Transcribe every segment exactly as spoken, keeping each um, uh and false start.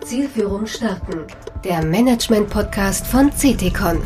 Zielführung starten. Der Management-Podcast von C T Con.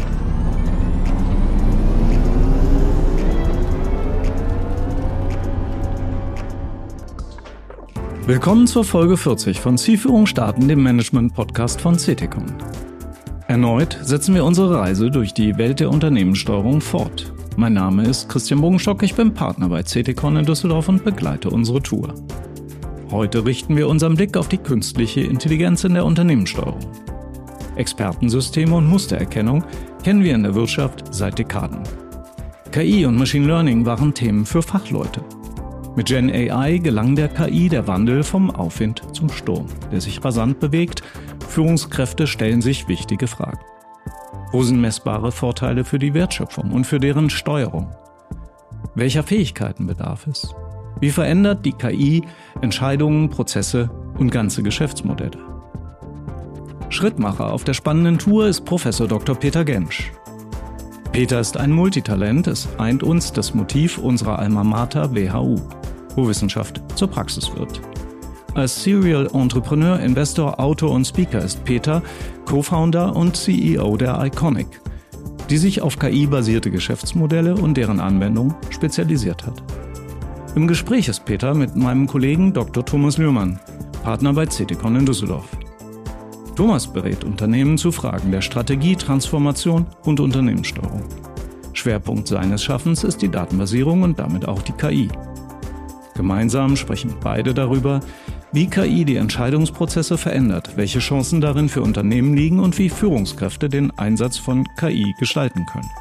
Willkommen zur Folge vierzig von Zielführung starten, dem Management-Podcast von C T Con. Erneut setzen wir unsere Reise durch die Welt der Unternehmenssteuerung fort. Mein Name ist Christian Bogenstock, ich bin Partner bei C T Con in Düsseldorf und begleite unsere Tour. Heute richten wir unseren Blick auf die künstliche Intelligenz in der Unternehmenssteuerung. Expertensysteme und Mustererkennung kennen wir in der Wirtschaft seit Dekaden. K I und Machine Learning waren Themen für Fachleute. Mit Gen A I gelang der K I der Wandel vom Aufwind zum Sturm, der sich rasant bewegt. Führungskräfte stellen sich wichtige Fragen. Wo sind messbare Vorteile für die Wertschöpfung und für deren Steuerung? Welcher Fähigkeiten bedarf es? Wie verändert die K I Entscheidungen, Prozesse und ganze Geschäftsmodelle? Schrittmacher auf der spannenden Tour ist Professor Doktor Peter Gensch. Peter ist ein Multitalent, es eint uns das Motiv unserer Alma Mater W H U, wo Wissenschaft zur Praxis wird. Als Serial Entrepreneur, Investor, Autor und Speaker ist Peter Co-Founder und C E O der Iconic, die sich auf K I-basierte Geschäftsmodelle und deren Anwendung spezialisiert hat. Im Gespräch ist Peter mit meinem Kollegen Doktor Thomas Lührmann, Partner bei C T Con in Düsseldorf. Thomas berät Unternehmen zu Fragen der Strategie, Transformation und Unternehmenssteuerung. Schwerpunkt seines Schaffens ist die Datenbasierung und damit auch die K I. Gemeinsam sprechen beide darüber, wie K I die Entscheidungsprozesse verändert, welche Chancen darin für Unternehmen liegen und wie Führungskräfte den Einsatz von K I gestalten können.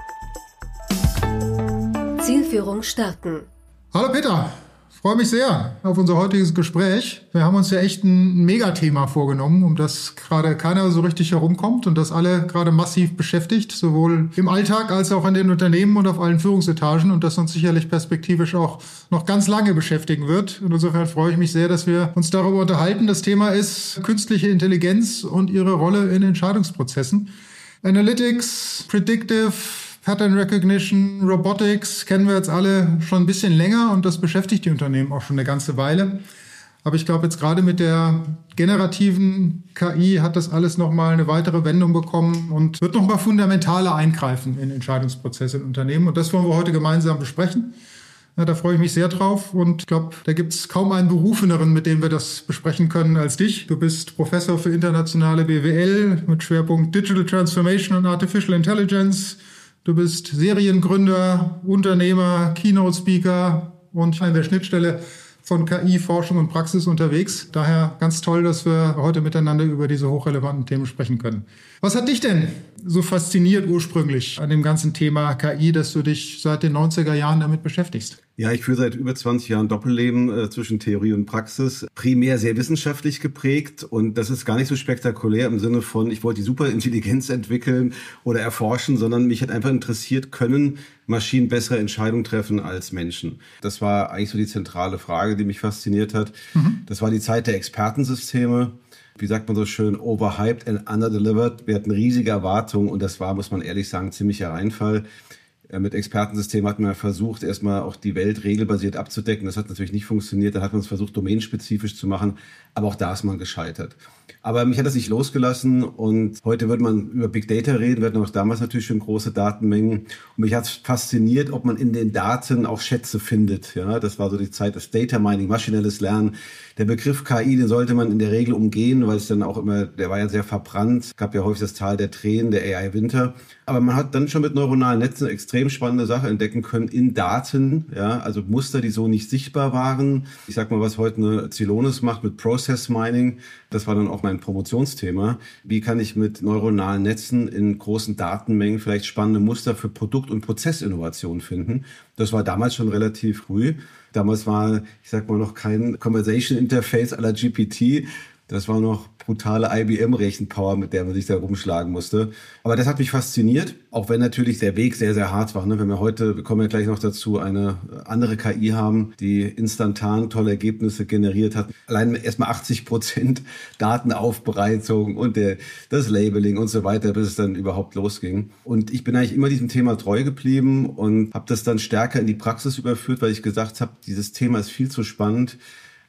Zielführung starten. Hallo Peter, freue mich sehr auf unser heutiges Gespräch. Wir haben uns ja echt ein Megathema vorgenommen, um das gerade keiner so richtig herumkommt und das alle gerade massiv beschäftigt, sowohl im Alltag als auch in den Unternehmen und auf allen Führungsetagen und das uns sicherlich perspektivisch auch noch ganz lange beschäftigen wird. Und insofern freue ich mich sehr, dass wir uns darüber unterhalten. Das Thema ist künstliche Intelligenz und ihre Rolle in Entscheidungsprozessen. Analytics, Predictive, Pattern Recognition, Robotics kennen wir jetzt alle schon ein bisschen länger und das beschäftigt die Unternehmen auch schon eine ganze Weile. Aber ich glaube, jetzt gerade mit der generativen K I hat das alles nochmal eine weitere Wendung bekommen und wird nochmal fundamentaler eingreifen in Entscheidungsprozesse in Unternehmen. Und das wollen wir heute gemeinsam besprechen. Ja, da freue ich mich sehr drauf und ich glaube, da gibt es kaum einen Berufeneren, mit dem wir das besprechen können als dich. Du bist Professor für internationale B W L mit Schwerpunkt Digital Transformation und Artificial Intelligence. Du bist Seriengründer, Unternehmer, Keynote-Speaker und an der Schnittstelle von K I-Forschung und Praxis unterwegs. Daher ganz toll, dass wir heute miteinander über diese hochrelevanten Themen sprechen können. Was hat dich denn so fasziniert ursprünglich an dem ganzen Thema K I, dass du dich seit den neunziger Jahren damit beschäftigst? Ja, ich führe seit über zwanzig Jahren Doppelleben äh, zwischen Theorie und Praxis. Primär sehr wissenschaftlich geprägt und das ist gar nicht so spektakulär im Sinne von, ich wollte die Superintelligenz entwickeln oder erforschen, sondern mich hat einfach interessiert, können Maschinen bessere Entscheidungen treffen als Menschen? Das war eigentlich so die zentrale Frage, die mich fasziniert hat. Mhm. Das war die Zeit der Expertensysteme. Wie sagt man so schön, overhyped and underdelivered. Wir hatten riesige Erwartungen und das war, muss man ehrlich sagen, ziemlicher Reinfall. Mit Expertensystemen hat man versucht, erstmal auch die Welt regelbasiert abzudecken. Das hat natürlich nicht funktioniert. Dann hat man es versucht, domänenspezifisch zu machen. Aber auch da ist man gescheitert. Aber mich hat das nicht losgelassen und heute wird man über Big Data reden. Wir hatten auch damals natürlich schon große Datenmengen. Und mich hat es fasziniert, ob man in den Daten auch Schätze findet. Ja, das war so die Zeit des Data Mining, maschinelles Lernen. Der Begriff K I, den sollte man in der Regel umgehen, weil es dann auch immer, der war ja sehr verbrannt. Es gab ja häufig das Tal der Tränen, der A I-Winter. Aber man hat dann schon mit neuronalen Netzen eine extrem spannende Sache entdecken können in Daten, ja, also Muster, die so nicht sichtbar waren. Ich sag mal, was heute eine Celonis macht mit Process Mining, das war dann auch mein Promotionsthema. Wie kann ich mit neuronalen Netzen in großen Datenmengen vielleicht spannende Muster für Produkt- und Prozessinnovation finden? Das war damals schon relativ früh. Damals war, ich sag mal, noch kein Conversation Interface à la G P T. Das war noch brutale I B M-Rechenpower, mit der man sich da rumschlagen musste. Aber das hat mich fasziniert, auch wenn natürlich der Weg sehr, sehr hart war. Ne? Wenn wir heute, wir kommen ja gleich noch dazu, eine andere K I haben, die instantan tolle Ergebnisse generiert hat. Allein erstmal achtzig Prozent Datenaufbereitung und der, das Labeling und so weiter, bis es dann überhaupt losging. Und ich bin eigentlich immer diesem Thema treu geblieben und habe das dann stärker in die Praxis überführt, weil ich gesagt habe, dieses Thema ist viel zu spannend,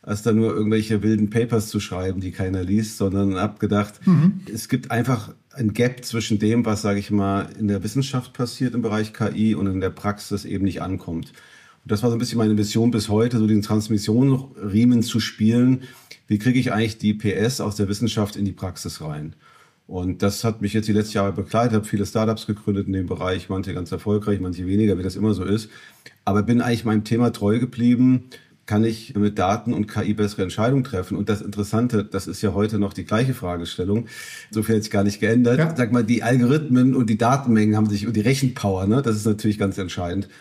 als da nur irgendwelche wilden Papers zu schreiben, die keiner liest, sondern habe gedacht, mhm. es gibt einfach ein Gap zwischen dem, was, sage ich mal, in der Wissenschaft passiert im Bereich K I und in der Praxis eben nicht ankommt. Und das war so ein bisschen meine Mission bis heute, so den Transmissionsriemen zu spielen. Wie kriege ich eigentlich die P S aus der Wissenschaft in die Praxis rein? Und das hat mich jetzt die letzten Jahre begleitet. Ich habe viele Startups gegründet in dem Bereich, manche ganz erfolgreich, manche weniger, wie das immer so ist. Aber bin eigentlich meinem Thema treu geblieben. Kann ich mit Daten und K I bessere Entscheidungen treffen? Und das Interessante, das ist ja heute noch die gleiche Fragestellung. Insofern hat sich gar nicht geändert. Ja. Sag mal, die Algorithmen und die Datenmengen haben sich, und die Rechenpower, ne, das ist natürlich ganz entscheidend.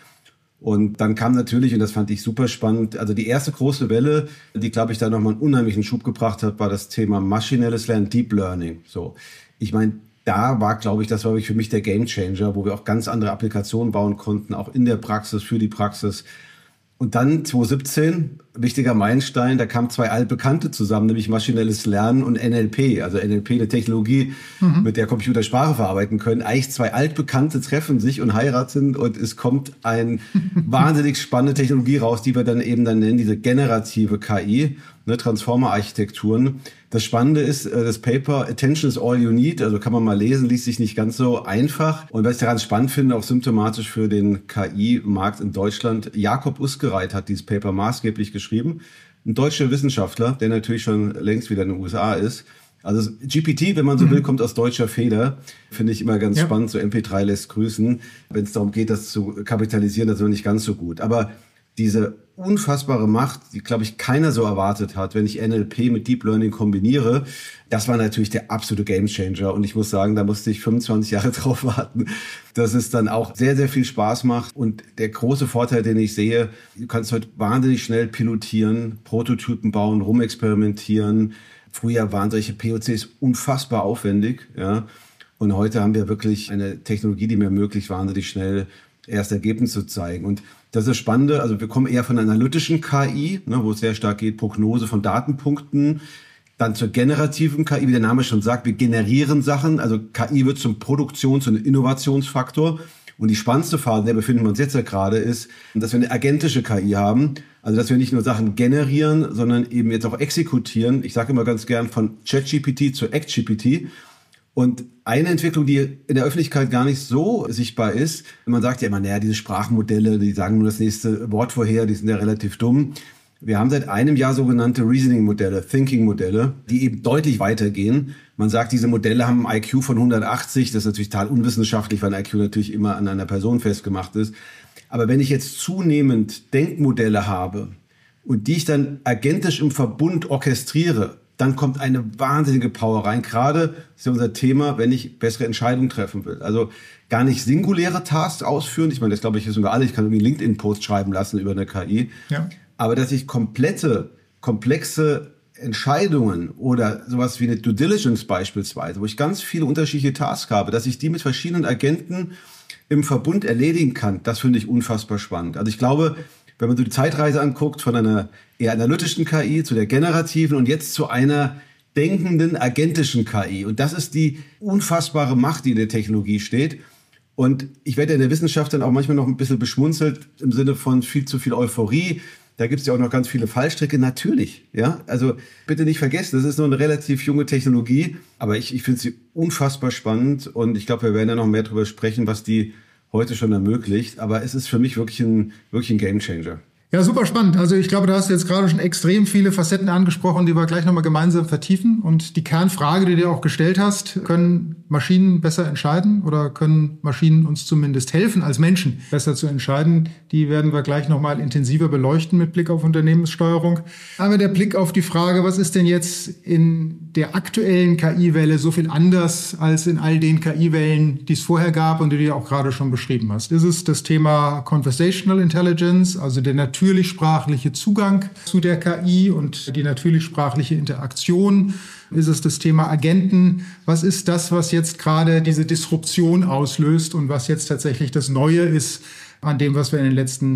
Und dann kam natürlich, und das fand ich super spannend, also die erste große Welle, die, glaube ich, da nochmal einen unheimlichen Schub gebracht hat, war das Thema maschinelles Lernen, Deep Learning. So, ich meine, da war, glaube ich, das war wirklich für mich der Gamechanger, wo wir auch ganz andere Applikationen bauen konnten, auch in der Praxis, für die Praxis. Und dann zwanzig siebzehn, wichtiger Meilenstein, da kamen zwei Altbekannte zusammen, nämlich maschinelles Lernen und N L P. Also N L P, eine Technologie, mhm. mit der Computer Sprache verarbeiten können. Eigentlich zwei Altbekannte treffen sich und heiraten und es kommt eine wahnsinnig spannende Technologie raus, die wir dann eben dann nennen, diese generative K I, ne, Transformer-Architekturen. Das Spannende ist, das Paper Attention is all you need, also kann man mal lesen, liest sich nicht ganz so einfach. Und was ich daran spannend finde, auch symptomatisch für den K I-Markt in Deutschland, Jakob Usgereit hat dieses Paper maßgeblich geschrieben. Ein deutscher Wissenschaftler, der natürlich schon längst wieder in den U S A ist. Also G P T, wenn man so mhm. will, kommt aus deutscher Feder. Finde ich immer ganz ja. spannend, so M P drei lässt grüßen. Wenn es darum geht, das zu kapitalisieren, das ist noch nicht ganz so gut. Aber diese unfassbare Macht, die, glaube ich, keiner so erwartet hat, wenn ich N L P mit Deep Learning kombiniere, das war natürlich der absolute Gamechanger. Und ich muss sagen, da musste ich fünfundzwanzig Jahre drauf warten, dass es dann auch sehr, sehr viel Spaß macht. Und der große Vorteil, den ich sehe, du kannst heute wahnsinnig schnell pilotieren, Prototypen bauen, rumexperimentieren. Früher waren solche P O Cs unfassbar aufwendig, ja. Und heute haben wir wirklich eine Technologie, die mir ermöglicht, wahnsinnig schnell erste Ergebnisse zu zeigen. Und das ist das Spannende, also wir kommen eher von einer analytischen K I, ne, wo es sehr stark geht, Prognose von Datenpunkten, dann zur generativen K I, wie der Name schon sagt, wir generieren Sachen, also K I wird zum Produktions- und Innovationsfaktor. Und die spannendste Phase, in der befinden wir uns jetzt ja gerade, ist, dass wir eine agentische K I haben, also dass wir nicht nur Sachen generieren, sondern eben jetzt auch exekutieren. Ich sage immer ganz gern von ChatGPT zu ActGPT. Und eine Entwicklung, die in der Öffentlichkeit gar nicht so sichtbar ist, man sagt ja immer, naja, diese Sprachmodelle, die sagen nur das nächste Wort vorher, die sind ja relativ dumm. Wir haben seit einem Jahr sogenannte Reasoning-Modelle, Thinking-Modelle, die eben deutlich weitergehen. Man sagt, diese Modelle haben ein I Q von hundertachtzig, das ist natürlich total unwissenschaftlich, weil ein I Q natürlich immer an einer Person festgemacht ist. Aber wenn ich jetzt zunehmend Denkmodelle habe und die ich dann agentisch im Verbund orchestriere, dann kommt eine wahnsinnige Power rein. Gerade ist ja unser Thema, wenn ich bessere Entscheidungen treffen will. Also gar nicht singuläre Tasks ausführen. Ich meine, das glaube ich wissen wir alle. Ich kann irgendwie einen LinkedIn-Post schreiben lassen über eine K I. Ja. Aber dass ich komplette, komplexe Entscheidungen oder sowas wie eine Due Diligence beispielsweise, wo ich ganz viele unterschiedliche Tasks habe, dass ich die mit verschiedenen Agenten im Verbund erledigen kann, das finde ich unfassbar spannend. Also ich glaube, wenn man so die Zeitreise anguckt von einer eher analytischen K I zu der generativen und jetzt zu einer denkenden, agentischen K I. Und das ist die unfassbare Macht, die in der Technologie steht. Und ich werde in der Wissenschaft dann auch manchmal noch ein bisschen beschmunzelt im Sinne von viel zu viel Euphorie. Da gibt es ja auch noch ganz viele Fallstricke. Natürlich, ja. Also bitte nicht vergessen, das ist nur eine relativ junge Technologie. Aber ich, ich finde sie unfassbar spannend. Und ich glaube, wir werden ja noch mehr darüber sprechen, was die heute schon ermöglicht. Aber es ist für mich wirklich ein, wirklich ein Gamechanger. Ja, super spannend. Also ich glaube, da hast du jetzt gerade schon extrem viele Facetten angesprochen, die wir gleich nochmal gemeinsam vertiefen. Und die Kernfrage, die du auch gestellt hast, können Maschinen besser entscheiden oder können Maschinen uns zumindest helfen, als Menschen besser zu entscheiden? Die werden wir gleich nochmal intensiver beleuchten mit Blick auf Unternehmenssteuerung. Aber der Blick auf die Frage, was ist denn jetzt in der aktuellen K I-Welle so viel anders als in all den K I-Wellen, die es vorher gab und die du ja auch gerade schon beschrieben hast? Ist es das Thema Conversational Intelligence, also der natürlichsprachliche Zugang zu der K I und die natürlichsprachliche Interaktion? Ist es das Thema Agenten? Was ist das, was jetzt gerade diese Disruption auslöst und was jetzt tatsächlich das Neue ist an dem, was wir in den letzten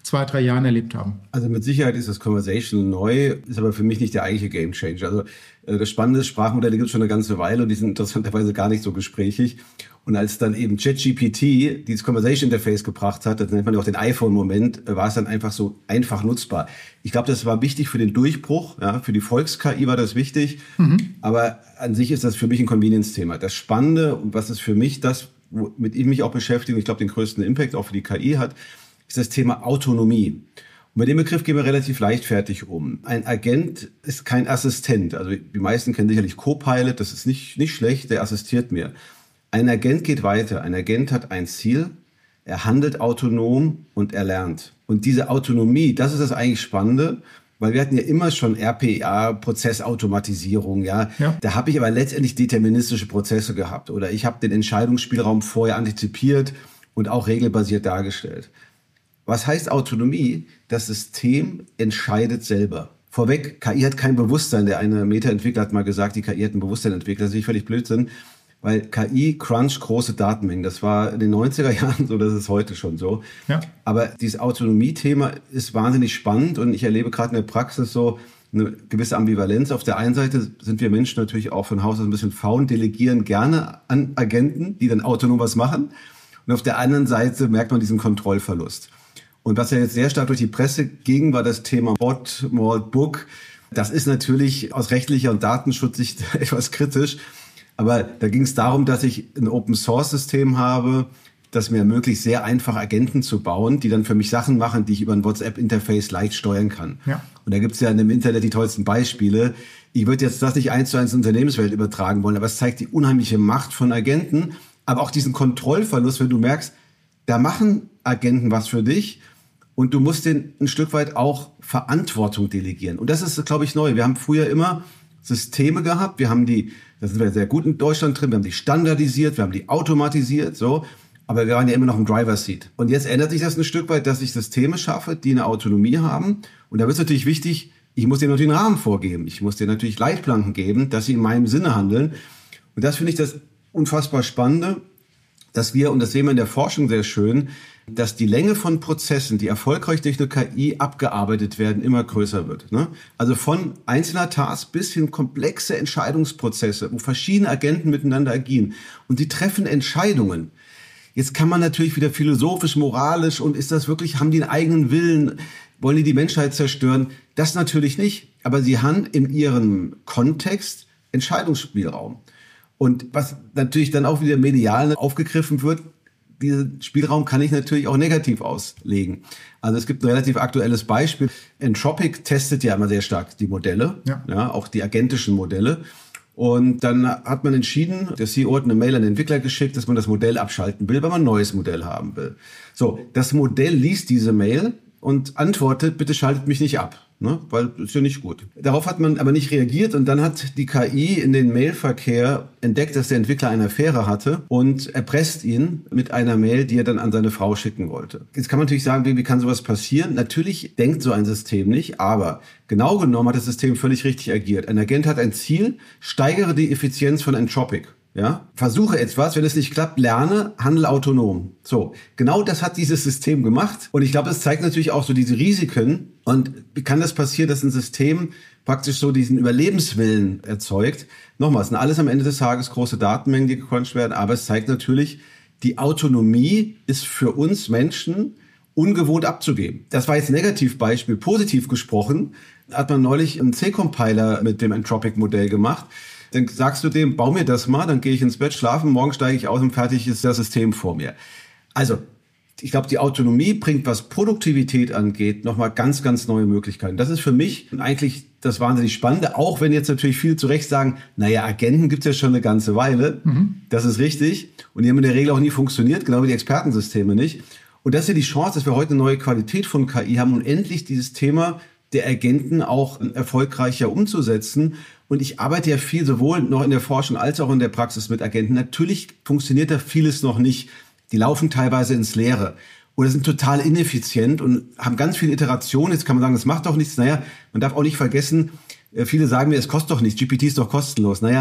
zwei, drei Jahren erlebt haben? Also mit Sicherheit ist das Conversational neu, ist aber für mich nicht der eigentliche Gamechanger. Also das Spannende ist, Sprachmodelle gibt es schon eine ganze Weile und die sind interessanterweise gar nicht so gesprächig. Und als dann eben ChatGPT dieses Conversation Interface gebracht hat, das nennt man ja auch den iPhone-Moment, war es dann einfach so einfach nutzbar. Ich glaube, das war wichtig für den Durchbruch, ja, für die Volks-K I war das wichtig, mhm. aber an sich ist das für mich ein Convenience-Thema. Das Spannende und was ist für mich das, womit ich mich auch beschäftige und ich glaube den größten Impact auch für die K I hat, ist das Thema Autonomie. Und mit dem Begriff gehen wir relativ leichtfertig um. Ein Agent ist kein Assistent. Also die meisten kennen sicherlich Copilot, das ist nicht, nicht schlecht, der assistiert mir. Ein Agent geht weiter. Ein Agent hat ein Ziel, er handelt autonom und er lernt. Und diese Autonomie, das ist das eigentlich Spannende, weil wir hatten ja immer schon R P A, Prozessautomatisierung, ja. ja. Da habe ich aber letztendlich deterministische Prozesse gehabt oder ich habe den Entscheidungsspielraum vorher antizipiert und auch regelbasiert dargestellt. Was heißt Autonomie? Das System entscheidet selber. Vorweg, K I hat kein Bewusstsein. Der eine Meta-Entwickler hat mal gesagt, die K I hat ein Bewusstsein entwickelt. Das ist völlig Blödsinn, weil K I cruncht große Datenmengen. Das war in den neunziger Jahren so, das ist heute schon so. Ja. Aber dieses Autonomie-Thema ist wahnsinnig spannend und ich erlebe gerade in der Praxis so eine gewisse Ambivalenz. Auf der einen Seite sind wir Menschen natürlich auch von Haus aus ein bisschen faul und delegieren gerne an Agenten, die dann autonom was machen. Und auf der anderen Seite merkt man diesen Kontrollverlust. Und was ja jetzt sehr stark durch die Presse ging, war das Thema Bot, Malt, Book. Das ist natürlich aus rechtlicher und Datenschutzsicht etwas kritisch. Aber da ging es darum, dass ich ein Open-Source-System habe, das mir ermöglicht, sehr einfach Agenten zu bauen, die dann für mich Sachen machen, die ich über ein WhatsApp-Interface leicht steuern kann. Ja. Und da gibt es ja im Internet die tollsten Beispiele. Ich würde jetzt das nicht eins zu eins in die Unternehmenswelt übertragen wollen, aber es zeigt die unheimliche Macht von Agenten, aber auch diesen Kontrollverlust, wenn du merkst, da machen Agenten was für dich und du musst denen ein Stück weit auch Verantwortung delegieren. Und das ist, glaube ich, neu. Wir haben früher immer Systeme gehabt, wir haben die, da sind wir sehr gut in Deutschland drin, wir haben die standardisiert, wir haben die automatisiert, so, aber wir waren ja immer noch im Driver-Seat. Und jetzt ändert sich das ein Stück weit, dass ich Systeme schaffe, die eine Autonomie haben. Und da wird es natürlich wichtig, ich muss denen natürlich einen Rahmen vorgeben. Ich muss denen natürlich Leitplanken geben, dass sie in meinem Sinne handeln. Und das finde ich das unfassbar Spannende, dass wir, und das sehen wir in der Forschung sehr schön, dass die Länge von Prozessen, die erfolgreich durch eine K I abgearbeitet werden, immer größer wird. Ne? Also von einzelner Task bis hin komplexe Entscheidungsprozesse, wo verschiedene Agenten miteinander agieren. Und die treffen Entscheidungen. Jetzt kann man natürlich wieder philosophisch, moralisch und ist das wirklich, haben die einen eigenen Willen, wollen die die Menschheit zerstören? Das natürlich nicht. Aber sie haben in ihrem Kontext Entscheidungsspielraum. Und was natürlich dann auch wieder medial aufgegriffen wird, diesen Spielraum kann ich natürlich auch negativ auslegen. Also es gibt ein relativ aktuelles Beispiel. Anthropic testet ja immer sehr stark die Modelle, ja. Ja, auch die agentischen Modelle. Und dann hat man entschieden, der C E O hat eine Mail an den Entwickler geschickt, dass man das Modell abschalten will, weil man ein neues Modell haben will. So, das Modell liest diese Mail und antwortet, bitte schaltet mich nicht ab. Ne? Weil das ist ja nicht gut. Darauf hat man aber nicht reagiert und dann hat die K I in den Mailverkehr entdeckt, dass der Entwickler eine Affäre hatte und erpresst ihn mit einer Mail, die er dann an seine Frau schicken wollte. Jetzt kann man natürlich sagen, wie kann sowas passieren? Natürlich denkt so ein System nicht, aber genau genommen hat das System völlig richtig agiert. Ein Agent hat ein Ziel, steigere die Effizienz von Anthropic. Ja, versuche etwas, wenn es nicht klappt, lerne, handle autonom. So, genau das hat dieses System gemacht. Und ich glaube, das zeigt natürlich auch so diese Risiken. Und wie kann das passieren, dass ein System praktisch so diesen Überlebenswillen erzeugt? Nochmal, es sind alles am Ende des Tages große Datenmengen, die gecrunched werden. Aber es zeigt natürlich, die Autonomie ist für uns Menschen ungewohnt abzugeben. Das war jetzt ein Negativbeispiel. Positiv gesprochen hat man neulich einen C-Compiler mit dem Anthropic-Modell gemacht. Dann sagst du dem, bau mir das mal, dann gehe ich ins Bett schlafen, morgen steige ich aus und fertig ist das System vor mir. Also, ich glaube, die Autonomie bringt, was Produktivität angeht, nochmal ganz, ganz neue Möglichkeiten. Das ist für mich eigentlich das wahnsinnig Spannende, auch wenn jetzt natürlich viele zu Recht sagen, naja, Agenten gibt's ja schon eine ganze Weile. Mhm. Das ist richtig. Und die haben in der Regel auch nie funktioniert, genau wie die Expertensysteme nicht. Und das ist ja die Chance, dass wir heute eine neue Qualität von K I haben und endlich dieses Thema der Agenten auch erfolgreicher umzusetzen. Und ich arbeite ja viel sowohl noch in der Forschung als auch in der Praxis mit Agenten. Natürlich funktioniert da vieles noch nicht. Die laufen teilweise ins Leere oder sind total ineffizient und haben ganz viele Iterationen. Jetzt kann man sagen, das macht doch nichts. Naja, man darf auch nicht vergessen, viele sagen mir, es kostet doch nichts. G P T ist doch kostenlos. Naja,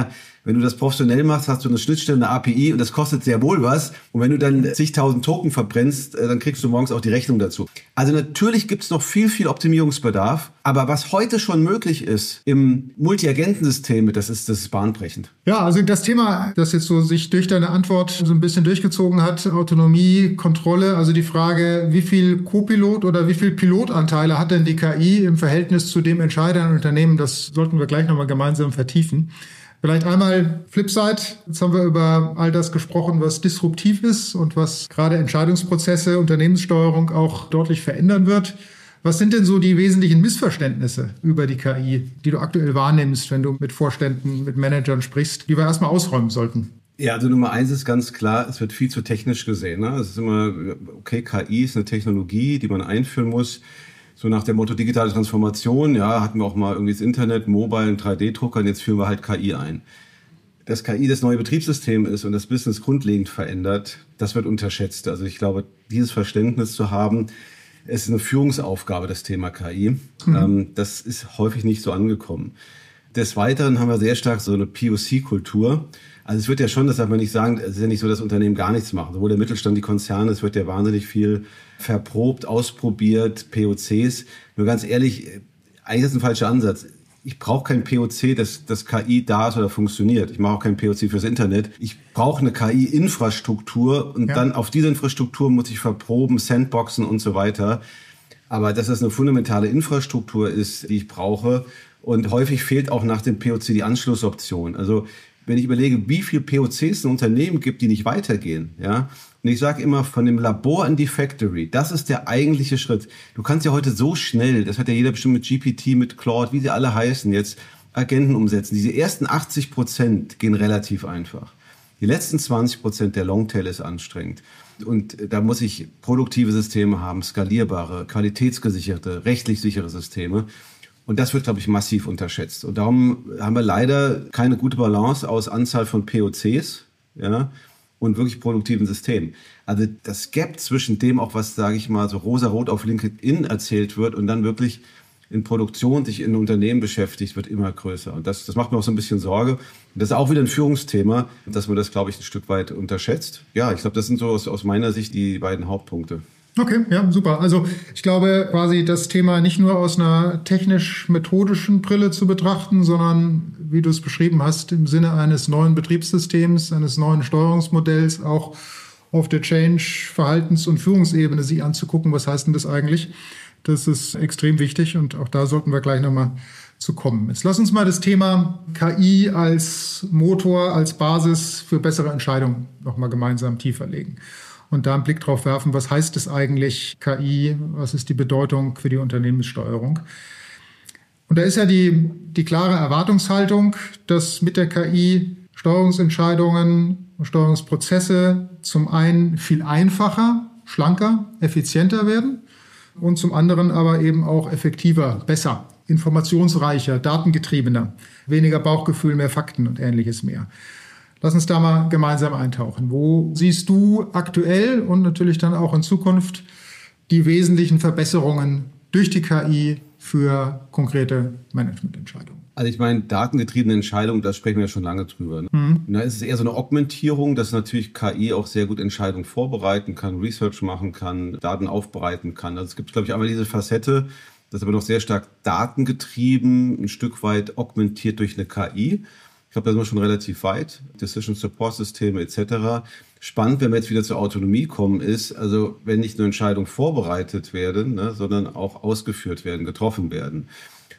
Wenn du das professionell machst, hast du eine Schnittstelle, eine A P I und das kostet sehr wohl was. Und wenn du dann zigtausend Token verbrennst, dann kriegst du morgens auch die Rechnung dazu. Also natürlich gibt es noch viel, viel Optimierungsbedarf. Aber was heute schon möglich ist im Multi-Agenten-System, das ist, das ist bahnbrechend. Ja, also das Thema, das jetzt so sich durch deine Antwort so ein bisschen durchgezogen hat, Autonomie, Kontrolle, also die Frage, wie viel Co-Pilot oder wie viel Pilotanteile hat denn die K I im Verhältnis zu dem Entscheider in Unternehmen, das sollten wir gleich nochmal gemeinsam vertiefen. Vielleicht einmal Flipside. Jetzt haben wir über all das gesprochen, was disruptiv ist und was gerade Entscheidungsprozesse, Unternehmenssteuerung auch deutlich verändern wird. Was sind denn so die wesentlichen Missverständnisse über die K I, die du aktuell wahrnimmst, wenn du mit Vorständen, mit Managern sprichst, die wir erstmal ausräumen sollten? Ja, also Nummer eins ist ganz klar, es wird viel zu technisch gesehen. Ne? Es ist immer, okay, K I ist eine Technologie, die man einführen muss. So nach dem Motto digitale Transformation, ja, hatten wir auch mal irgendwie das Internet, Mobile, drei D Drucker und jetzt führen wir halt K I ein. Dass K I das neue Betriebssystem ist und das Business grundlegend verändert, das wird unterschätzt. Also ich glaube, dieses Verständnis zu haben, es ist eine Führungsaufgabe, das Thema K I. Mhm. Ähm, das ist häufig nicht so angekommen. Des Weiteren haben wir sehr stark so eine P O C-Kultur. Also es wird ja schon, das darf man nicht sagen, es ist ja nicht so, dass Unternehmen gar nichts machen. Sowohl der Mittelstand, die Konzerne, es wird ja wahnsinnig viel verprobt, ausprobiert, P O Cs. Nur ganz ehrlich, eigentlich ist das ein falscher Ansatz. Ich brauche kein P O C, dass das K I da ist oder funktioniert. Ich mache auch kein P O C fürs Internet. Ich brauche eine K I-Infrastruktur und ja. dann auf diese Infrastruktur muss ich verproben, Sandboxen und so weiter. Aber dass das eine fundamentale Infrastruktur ist, die ich brauche. Und häufig fehlt auch nach dem P O C die Anschlussoption. Also wenn ich überlege, wie viel P O Cs es in Unternehmen gibt, die nicht weitergehen, ja. Und ich sage immer, von dem Labor in die Factory, das ist der eigentliche Schritt. Du kannst ja heute so schnell, das hat ja jeder bestimmt mit G P T, mit Claude, wie sie alle heißen, jetzt Agenten umsetzen. Diese ersten achtzig Prozent gehen relativ einfach. Die letzten zwanzig Prozent, der Longtail ist anstrengend. Und da muss ich produktive Systeme haben, skalierbare, qualitätsgesicherte, rechtlich sichere Systeme. Und das wird, glaube ich, massiv unterschätzt. Und darum haben wir leider keine gute Balance aus Anzahl von P O Cs, ja, und wirklich produktiven Systemen. Also das Gap zwischen dem auch, was, sage ich mal, so rosa-rot auf LinkedIn erzählt wird und dann wirklich in Produktion sich in Unternehmen beschäftigt, wird immer größer. Und das, das macht mir auch so ein bisschen Sorge. Und das ist auch wieder ein Führungsthema, dass man das, glaube ich, ein Stück weit unterschätzt. Ja, ich glaube, das sind so aus, aus meiner Sicht die beiden Hauptpunkte. Okay, ja, super. Also ich glaube quasi das Thema nicht nur aus einer technisch-methodischen Brille zu betrachten, sondern, wie du es beschrieben hast, im Sinne eines neuen Betriebssystems, eines neuen Steuerungsmodells auch auf der Change-, Verhaltens- und Führungsebene sich anzugucken, was heißt denn das eigentlich? Das ist extrem wichtig und auch da sollten wir gleich nochmal zu kommen. Jetzt lass uns mal das Thema K I als Motor, als Basis für bessere Entscheidungen nochmal gemeinsam tiefer legen. Und da einen Blick drauf werfen, was heißt es eigentlich, K I, was ist die Bedeutung für die Unternehmenssteuerung. Und da ist ja die, die klare Erwartungshaltung, dass mit der K I Steuerungsentscheidungen, Steuerungsprozesse zum einen viel einfacher, schlanker, effizienter werden und zum anderen aber eben auch effektiver, besser, informationsreicher, datengetriebener, weniger Bauchgefühl, mehr Fakten und Ähnliches mehr. Lass uns da mal gemeinsam eintauchen. Wo siehst du aktuell und natürlich dann auch in Zukunft die wesentlichen Verbesserungen durch die K I für konkrete Managemententscheidungen? Also ich meine, datengetriebene Entscheidungen, da sprechen wir ja schon lange drüber. Ne? Mhm. Und da ist es eher so eine Augmentierung, dass natürlich K I auch sehr gut Entscheidungen vorbereiten kann, Research machen kann, Daten aufbereiten kann. Also es gibt, glaube ich, einmal diese Facette, das ist aber noch sehr stark datengetrieben, ein Stück weit augmentiert durch eine K I. Ich glaube, da sind wir schon relativ weit. Decision-Support-Systeme et cetera. Spannend, wenn wir jetzt wieder zur Autonomie kommen, ist, also wenn nicht nur Entscheidungen vorbereitet werden, ne, sondern auch ausgeführt werden, getroffen werden.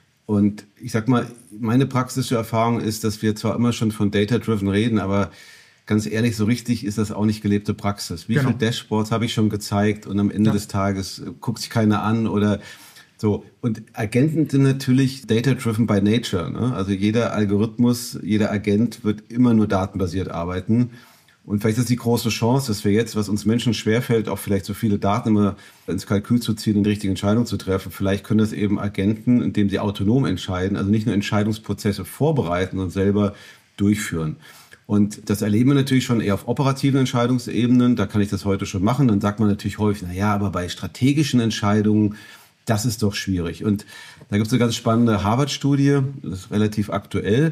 Und ich sag mal, meine praktische Erfahrung ist, dass wir zwar immer schon von Data-Driven reden, aber ganz ehrlich, so richtig ist das auch nicht gelebte Praxis. Wie genau. viele Dashboards habe ich schon gezeigt und am Ende ja. des Tages guckt sich keiner an oder so. Und Agenten sind natürlich data-driven by nature. Ne? Also jeder Algorithmus, jeder Agent wird immer nur datenbasiert arbeiten. Und vielleicht ist die große Chance, dass wir jetzt, was uns Menschen schwerfällt, auch vielleicht so viele Daten immer ins Kalkül zu ziehen und die richtige Entscheidung zu treffen. Vielleicht können das eben Agenten, indem sie autonom entscheiden, also nicht nur Entscheidungsprozesse vorbereiten und selber durchführen. Und das erleben wir natürlich schon eher auf operativen Entscheidungsebenen. Da kann ich das heute schon machen. Dann sagt man natürlich häufig, na ja, aber bei strategischen Entscheidungen, das ist doch schwierig. Und da gibt es eine ganz spannende Harvard-Studie, das ist relativ aktuell.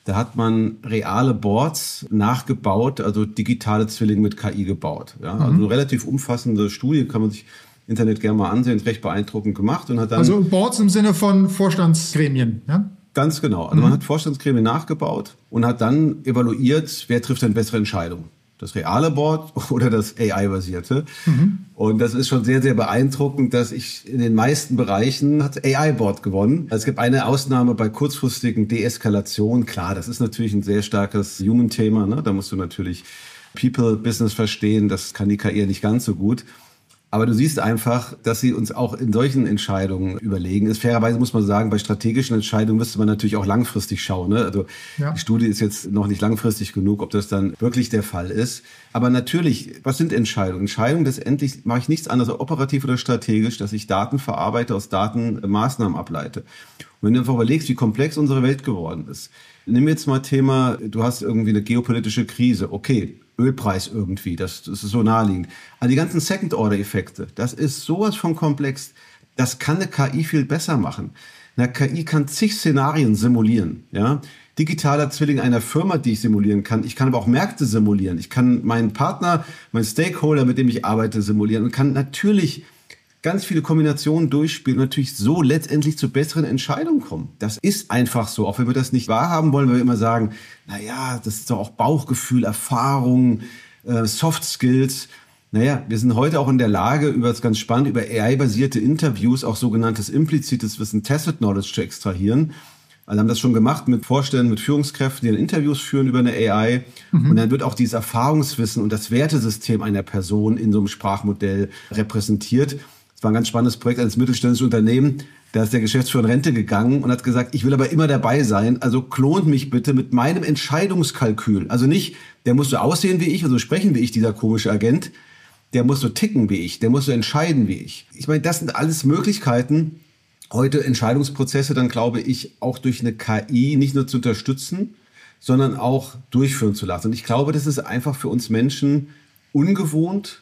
Da hat man reale Boards nachgebaut, also digitale Zwillinge mit K I gebaut. Ja, also eine relativ umfassende Studie, kann man sich im Internet gerne mal ansehen, ist recht beeindruckend gemacht. Und hat dann also Boards im Sinne von Vorstandsgremien, ja? Ganz genau. Also mhm. man hat Vorstandsgremien nachgebaut und hat dann evaluiert, wer trifft eine bessere Entscheidung. Das reale Board oder das A I-basierte. Mhm. Und das ist schon sehr, sehr beeindruckend, dass ich in den meisten Bereichen hat A I-Board gewonnen. Es gibt eine Ausnahme bei kurzfristigen Deeskalation. Klar, das ist natürlich ein sehr starkes Human-Thema. Ne? Da musst du natürlich People-Business verstehen. Das kann die K I nicht ganz so gut. Aber du siehst einfach, dass sie uns auch in solchen Entscheidungen überlegen ist. Fairerweise muss man sagen, bei strategischen Entscheidungen müsste man natürlich auch langfristig schauen. Ne? Also ja. Die Studie ist jetzt noch nicht langfristig genug, ob das dann wirklich der Fall ist. Aber natürlich, was sind Entscheidungen? Entscheidungen, letztendlich mache ich nichts anderes, operativ oder strategisch, dass ich Daten verarbeite, aus Daten Maßnahmen ableite. Und wenn du einfach überlegst, wie komplex unsere Welt geworden ist. Nimm jetzt mal Thema, du hast irgendwie eine geopolitische Krise. Okay, Ölpreis irgendwie, das, das ist so naheliegend. Aber die ganzen Second-Order-Effekte, das ist sowas von komplex. Das kann eine K I viel besser machen. Eine K I kann zig Szenarien simulieren. Ja? Digitaler Zwilling einer Firma, die ich simulieren kann. Ich kann aber auch Märkte simulieren. Ich kann meinen Partner, meinen Stakeholder, mit dem ich arbeite, simulieren und kann natürlich ganz viele Kombinationen durchspielen und natürlich so letztendlich zu besseren Entscheidungen kommen. Das ist einfach so. Auch wenn wir das nicht wahrhaben wollen, weil wir immer sagen, naja, das ist doch auch Bauchgefühl, Erfahrung, äh, Soft Skills. Naja, wir sind heute auch in der Lage, über das ganz spannend, über A I-basierte Interviews auch sogenanntes implizites Wissen, Tacit Knowledge zu extrahieren. Also haben das schon gemacht mit Vorständen, mit Führungskräften, die dann Interviews führen über eine A I. Mhm. Und dann wird auch dieses Erfahrungswissen und das Wertesystem einer Person in so einem Sprachmodell repräsentiert. Das war ein ganz spannendes Projekt eines mittelständischen Unternehmens. Da ist der Geschäftsführer in Rente gegangen und hat gesagt, ich will aber immer dabei sein. Also klont mich bitte mit meinem Entscheidungskalkül. Also nicht, der muss so aussehen wie ich, also sprechen wie ich, dieser komische Agent. Der muss so ticken wie ich, der muss so entscheiden wie ich. Ich meine, das sind alles Möglichkeiten, heute Entscheidungsprozesse dann, glaube ich, auch durch eine K I nicht nur zu unterstützen, sondern auch durchführen zu lassen. Und ich glaube, das ist einfach für uns Menschen ungewohnt,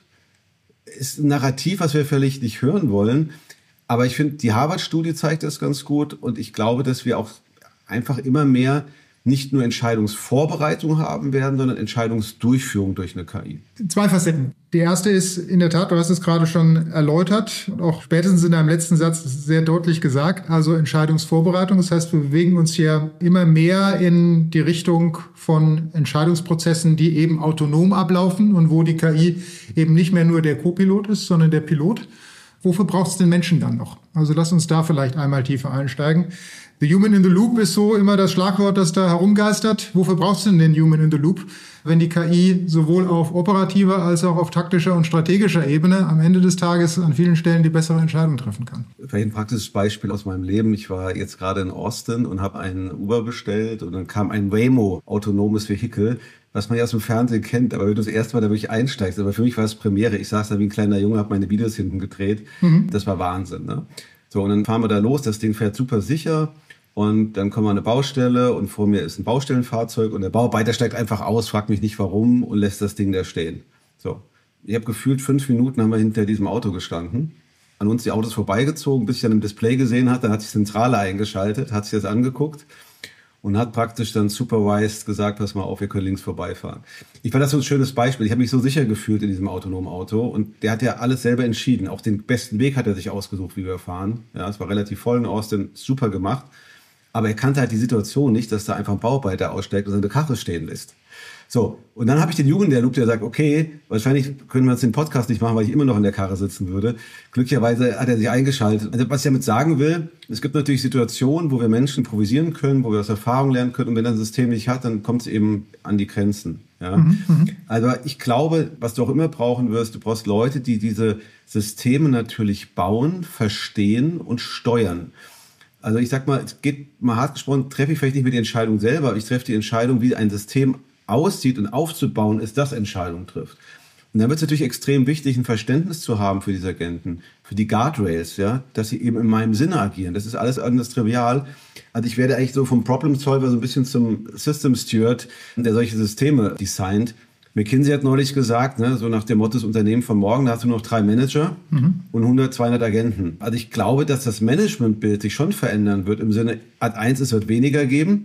ist ein Narrativ, was wir vielleicht nicht hören wollen. Aber ich finde, die Harvard-Studie zeigt das ganz gut. Und ich glaube, dass wir auch einfach immer mehr nicht nur Entscheidungsvorbereitung haben werden, sondern Entscheidungsdurchführung durch eine K I. Zwei Facetten. Die erste ist in der Tat, du hast es gerade schon erläutert und auch spätestens in deinem letzten Satz sehr deutlich gesagt, also Entscheidungsvorbereitung. Das heißt, wir bewegen uns hier immer mehr in die Richtung von Entscheidungsprozessen, die eben autonom ablaufen und wo die K I eben nicht mehr nur der Co-Pilot ist, sondern der Pilot. Wofür braucht es den Menschen dann noch? Also lass uns da vielleicht einmal tiefer einsteigen. The Human in the Loop ist so immer das Schlagwort, das da herumgeistert. Wofür brauchst du denn den Human in the Loop, wenn die K I sowohl auf operativer als auch auf taktischer und strategischer Ebene am Ende des Tages an vielen Stellen die bessere Entscheidung treffen kann? Vielleicht ein praktisches Beispiel aus meinem Leben. Ich war jetzt gerade in Austin und habe einen Uber bestellt und dann kam ein Waymo, autonomes Vehikel, was man ja aus dem Fernsehen kennt, aber wenn du das erste Mal da wirklich einsteigst, aber für mich war es Premiere. Ich saß da wie ein kleiner Junge, habe meine Videos hinten gedreht. Mhm. Das war Wahnsinn. Ne? So, und dann fahren wir da los, das Ding fährt super sicher. Und dann kommen wir an eine Baustelle und vor mir ist ein Baustellenfahrzeug und der Bauarbeiter steigt einfach aus, fragt mich nicht warum und lässt das Ding da stehen. So, ich habe gefühlt fünf Minuten haben wir hinter diesem Auto gestanden, an uns die Autos vorbeigezogen, bis ich dann im Display gesehen hatte, dann hat sich Zentrale eingeschaltet, hat sich das angeguckt und hat praktisch dann supervised gesagt, pass mal auf, wir können links vorbeifahren. Ich fand das so ein schönes Beispiel. Ich habe mich so sicher gefühlt in diesem autonomen Auto und der hat ja alles selber entschieden. Auch den besten Weg hat er sich ausgesucht, wie wir fahren. Ja, es war relativ voll in Austin, super gemacht. Aber er kannte halt die Situation nicht, dass da einfach ein Bauarbeiter aussteigt und seine Karre stehen lässt. So, und dann habe ich den Jungen in der Loop, der sagt, okay, wahrscheinlich können wir jetzt den Podcast nicht machen, weil ich immer noch in der Karre sitzen würde. Glücklicherweise hat er sich eingeschaltet. Also was ich damit sagen will, es gibt natürlich Situationen, wo wir Menschen improvisieren können, wo wir aus Erfahrung lernen können. Und wenn das System nicht hat, dann kommt es eben an die Grenzen. Ja? Mhm, also ich glaube, was du auch immer brauchen wirst, du brauchst Leute, die diese Systeme natürlich bauen, verstehen und steuern. Also ich sag mal, es geht mal hart gesprochen, treffe ich vielleicht nicht mit die Entscheidung selber, aber ich treffe die Entscheidung, wie ein System aussieht und aufzubauen ist, das Entscheidung trifft. Und dann wird es natürlich extrem wichtig, ein Verständnis zu haben für diese Agenten, für die Guardrails, ja, dass sie eben in meinem Sinne agieren. Das ist alles anders trivial. Also ich werde eigentlich so vom Problem Solver so ein bisschen zum System Steward, der solche Systeme designt. McKinsey hat neulich gesagt, ne, so nach dem Motto, das Unternehmen von morgen, da hast du nur noch drei Manager mhm. und hundert, zweihundert Agenten. Also ich glaube, dass das Managementbild sich schon verändern wird im Sinne, Ad eins, es wird weniger geben.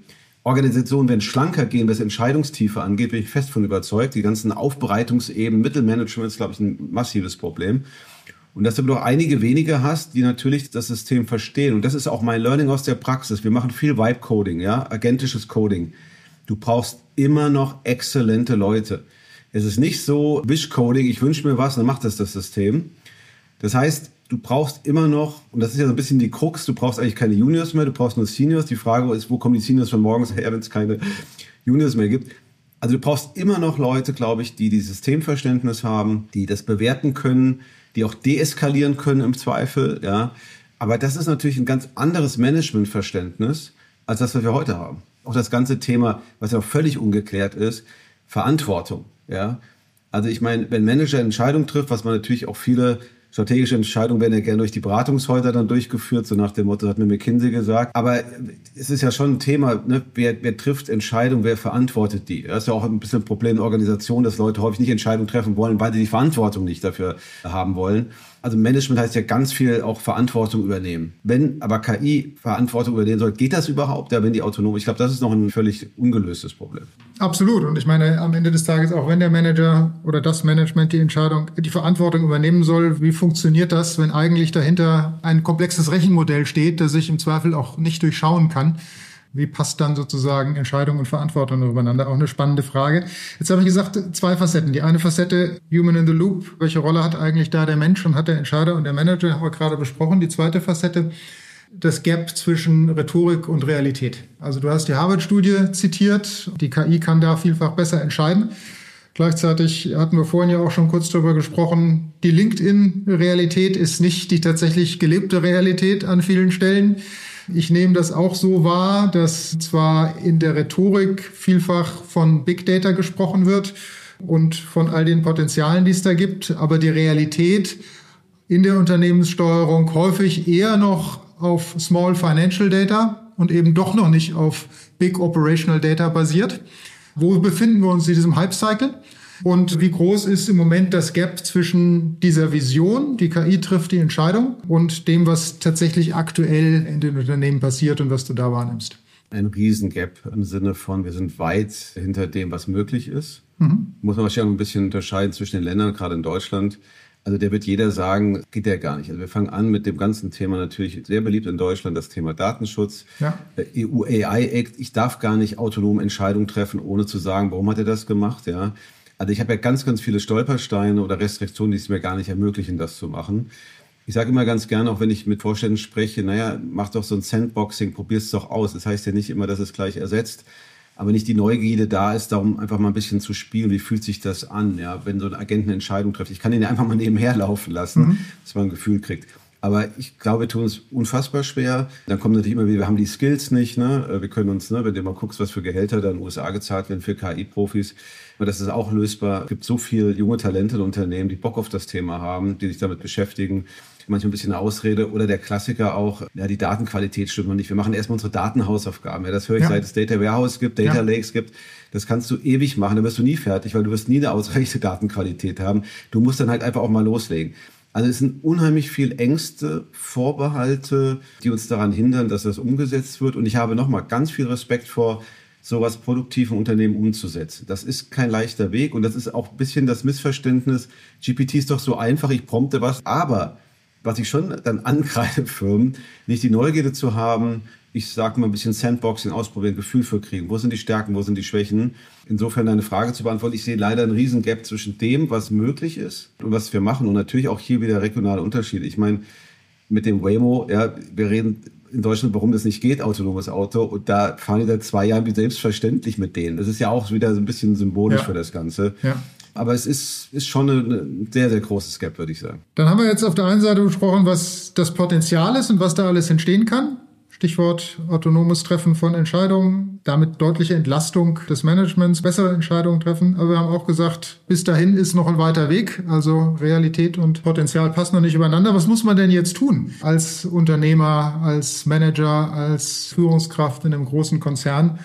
Organisationen werden schlanker gehen, was Entscheidungstiefe angeht, bin ich fest von überzeugt. Die ganzen Aufbereitungsebenen, Mittelmanagement ist, glaube ich, ein massives Problem. Und dass du doch einige wenige hast, die natürlich das System verstehen. Und das ist auch mein Learning aus der Praxis. Wir machen viel Vibe-Coding, ja, agentisches Coding. Du brauchst immer noch exzellente Leute. Es ist nicht so Wish-Coding, ich wünsche mir was, dann macht das das System. Das heißt, du brauchst immer noch, und das ist ja so ein bisschen die Krux, du brauchst eigentlich keine Juniors mehr, du brauchst nur Seniors. Die Frage ist, wo kommen die Seniors von morgens her, wenn es keine Juniors mehr gibt? Also du brauchst immer noch Leute, glaube ich, die dieses Systemverständnis haben, die das bewerten können, die auch deeskalieren können im Zweifel, ja. Aber das ist natürlich ein ganz anderes Managementverständnis als das, was wir heute haben. Auch das ganze Thema, was ja auch völlig ungeklärt ist, Verantwortung, ja. Also ich meine, wenn Manager Entscheidungen trifft, was man natürlich auch viele strategische Entscheidungen werden ja gerne durch die Beratungshäuser dann durchgeführt, so nach dem Motto, hat mir McKinsey gesagt. Aber es ist ja schon ein Thema, ne? wer, wer trifft Entscheidungen, wer verantwortet die? Das ist ja auch ein bisschen ein Problem in der Organisation, dass Leute häufig nicht Entscheidungen treffen wollen, weil sie die Verantwortung nicht dafür haben wollen. Also Management heißt ja ganz viel auch Verantwortung übernehmen. Wenn aber K I Verantwortung übernehmen soll, geht das überhaupt? Ja, wenn die autonom, ich glaube, das ist noch ein völlig ungelöstes Problem. Absolut. Und ich meine, am Ende des Tages, auch wenn der Manager oder das Management die Entscheidung, die Verantwortung übernehmen soll, wie funktioniert das, wenn eigentlich dahinter ein komplexes Rechenmodell steht, das ich im Zweifel auch nicht durchschauen kann? Wie passt dann sozusagen Entscheidung und Verantwortung übereinander? Auch eine spannende Frage. Jetzt habe ich gesagt, zwei Facetten. Die eine Facette, Human in the Loop. Welche Rolle hat eigentlich da der Mensch und hat der Entscheider und der Manager? Haben wir gerade besprochen. Die zweite Facette, das Gap zwischen Rhetorik und Realität. Also du hast die Harvard-Studie zitiert. Die K I kann da vielfach besser entscheiden. Gleichzeitig hatten wir vorhin ja auch schon kurz darüber gesprochen, die LinkedIn-Realität ist nicht die tatsächlich gelebte Realität an vielen Stellen. Ich nehme das auch so wahr, dass zwar in der Rhetorik vielfach von Big Data gesprochen wird und von all den Potenzialen, die es da gibt, aber die Realität in der Unternehmenssteuerung häufig eher noch auf Small Financial Data und eben doch noch nicht auf Big Operational Data basiert. Wo befinden wir uns in diesem Hype-Cycle? Und wie groß ist im Moment das Gap zwischen dieser Vision, die K I trifft die Entscheidung, und dem, was tatsächlich aktuell in den Unternehmen passiert und was du da wahrnimmst? Ein Riesengap im Sinne von, wir sind weit hinter dem, was möglich ist. Mhm. Muss man wahrscheinlich ein bisschen unterscheiden zwischen den Ländern, gerade in Deutschland. Also der wird jeder sagen, geht ja gar nicht. Also wir fangen an mit dem ganzen Thema, natürlich sehr beliebt in Deutschland, das Thema Datenschutz. Ja. E U A I-Act, ich darf gar nicht autonom Entscheidungen treffen, ohne zu sagen, warum hat er das gemacht, ja. Also ich habe ja ganz, ganz viele Stolpersteine oder Restriktionen, die es mir gar nicht ermöglichen, das zu machen. Ich sage immer ganz gerne, auch wenn ich mit Vorständen spreche, naja, mach doch so ein Sandboxing, probier's doch aus. Das heißt ja nicht immer, dass es gleich ersetzt, aber nicht die Neugierde da ist, darum einfach mal ein bisschen zu spielen. Wie fühlt sich das an, ja, wenn so ein Agent eine Entscheidung trifft? Ich kann ihn ja einfach mal nebenher laufen lassen, mhm. dass man ein Gefühl kriegt. Aber ich glaube, wir tun es unfassbar schwer. Dann kommt natürlich immer wieder, wir haben die Skills nicht. Ne? Wir können uns, ne, wenn du mal guckst, was für Gehälter da in den U S A gezahlt werden für K I-Profis, aber das ist auch lösbar. Es gibt so viele junge Talente in Unternehmen, die Bock auf das Thema haben, die sich damit beschäftigen. Manchmal ein bisschen eine Ausrede oder der Klassiker auch, ja, die Datenqualität stimmt noch nicht. Wir machen erstmal unsere Datenhausaufgaben. Ja, das höre ich, ja. Seit es Data Warehouse gibt, Data ja. Lakes gibt. Das kannst du ewig machen, da wirst du nie fertig, weil du wirst nie eine ausreichende Datenqualität haben. Du musst dann halt einfach auch mal loslegen. Also es sind unheimlich viel Ängste, Vorbehalte, die uns daran hindern, dass das umgesetzt wird. Und ich habe nochmal ganz viel Respekt vor, sowas produktiv im Unternehmen umzusetzen. Das ist kein leichter Weg und das ist auch ein bisschen das Missverständnis. G P T ist doch so einfach, ich prompte was. Aber was ich schon dann angreife Firmen, nicht die Neugierde zu haben, ich sage mal ein bisschen Sandboxing, ausprobieren, Gefühl für kriegen. Wo sind die Stärken, wo sind die Schwächen? Insofern deine Frage zu beantworten, ich sehe leider einen riesen Gap zwischen dem, was möglich ist und was wir machen und natürlich auch hier wieder regionale Unterschiede. Ich meine, mit dem Waymo, ja, wir reden in Deutschland, warum das nicht geht, autonomes Auto, und da fahren die seit zwei Jahren wie selbstverständlich mit denen. Das ist ja auch wieder so ein bisschen symbolisch ja. für das Ganze. Ja. Aber es ist, ist schon ein sehr, sehr großes Gap, würde ich sagen. Dann haben wir jetzt auf der einen Seite besprochen, was das Potenzial ist und was da alles entstehen kann. Stichwort autonomes Treffen von Entscheidungen, damit deutliche Entlastung des Managements, bessere Entscheidungen treffen. Aber wir haben auch gesagt, bis dahin ist noch ein weiter Weg. Also Realität und Potenzial passen noch nicht übereinander. Was muss man denn jetzt tun als Unternehmer, als Manager, als Führungskraft in einem großen Konzern,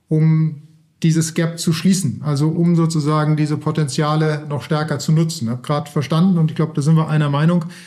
um dieses Gap zu schließen? Also um sozusagen diese Potenziale noch stärker zu nutzen. Ich habe gerade verstanden und ich glaube, da sind wir einer Meinung,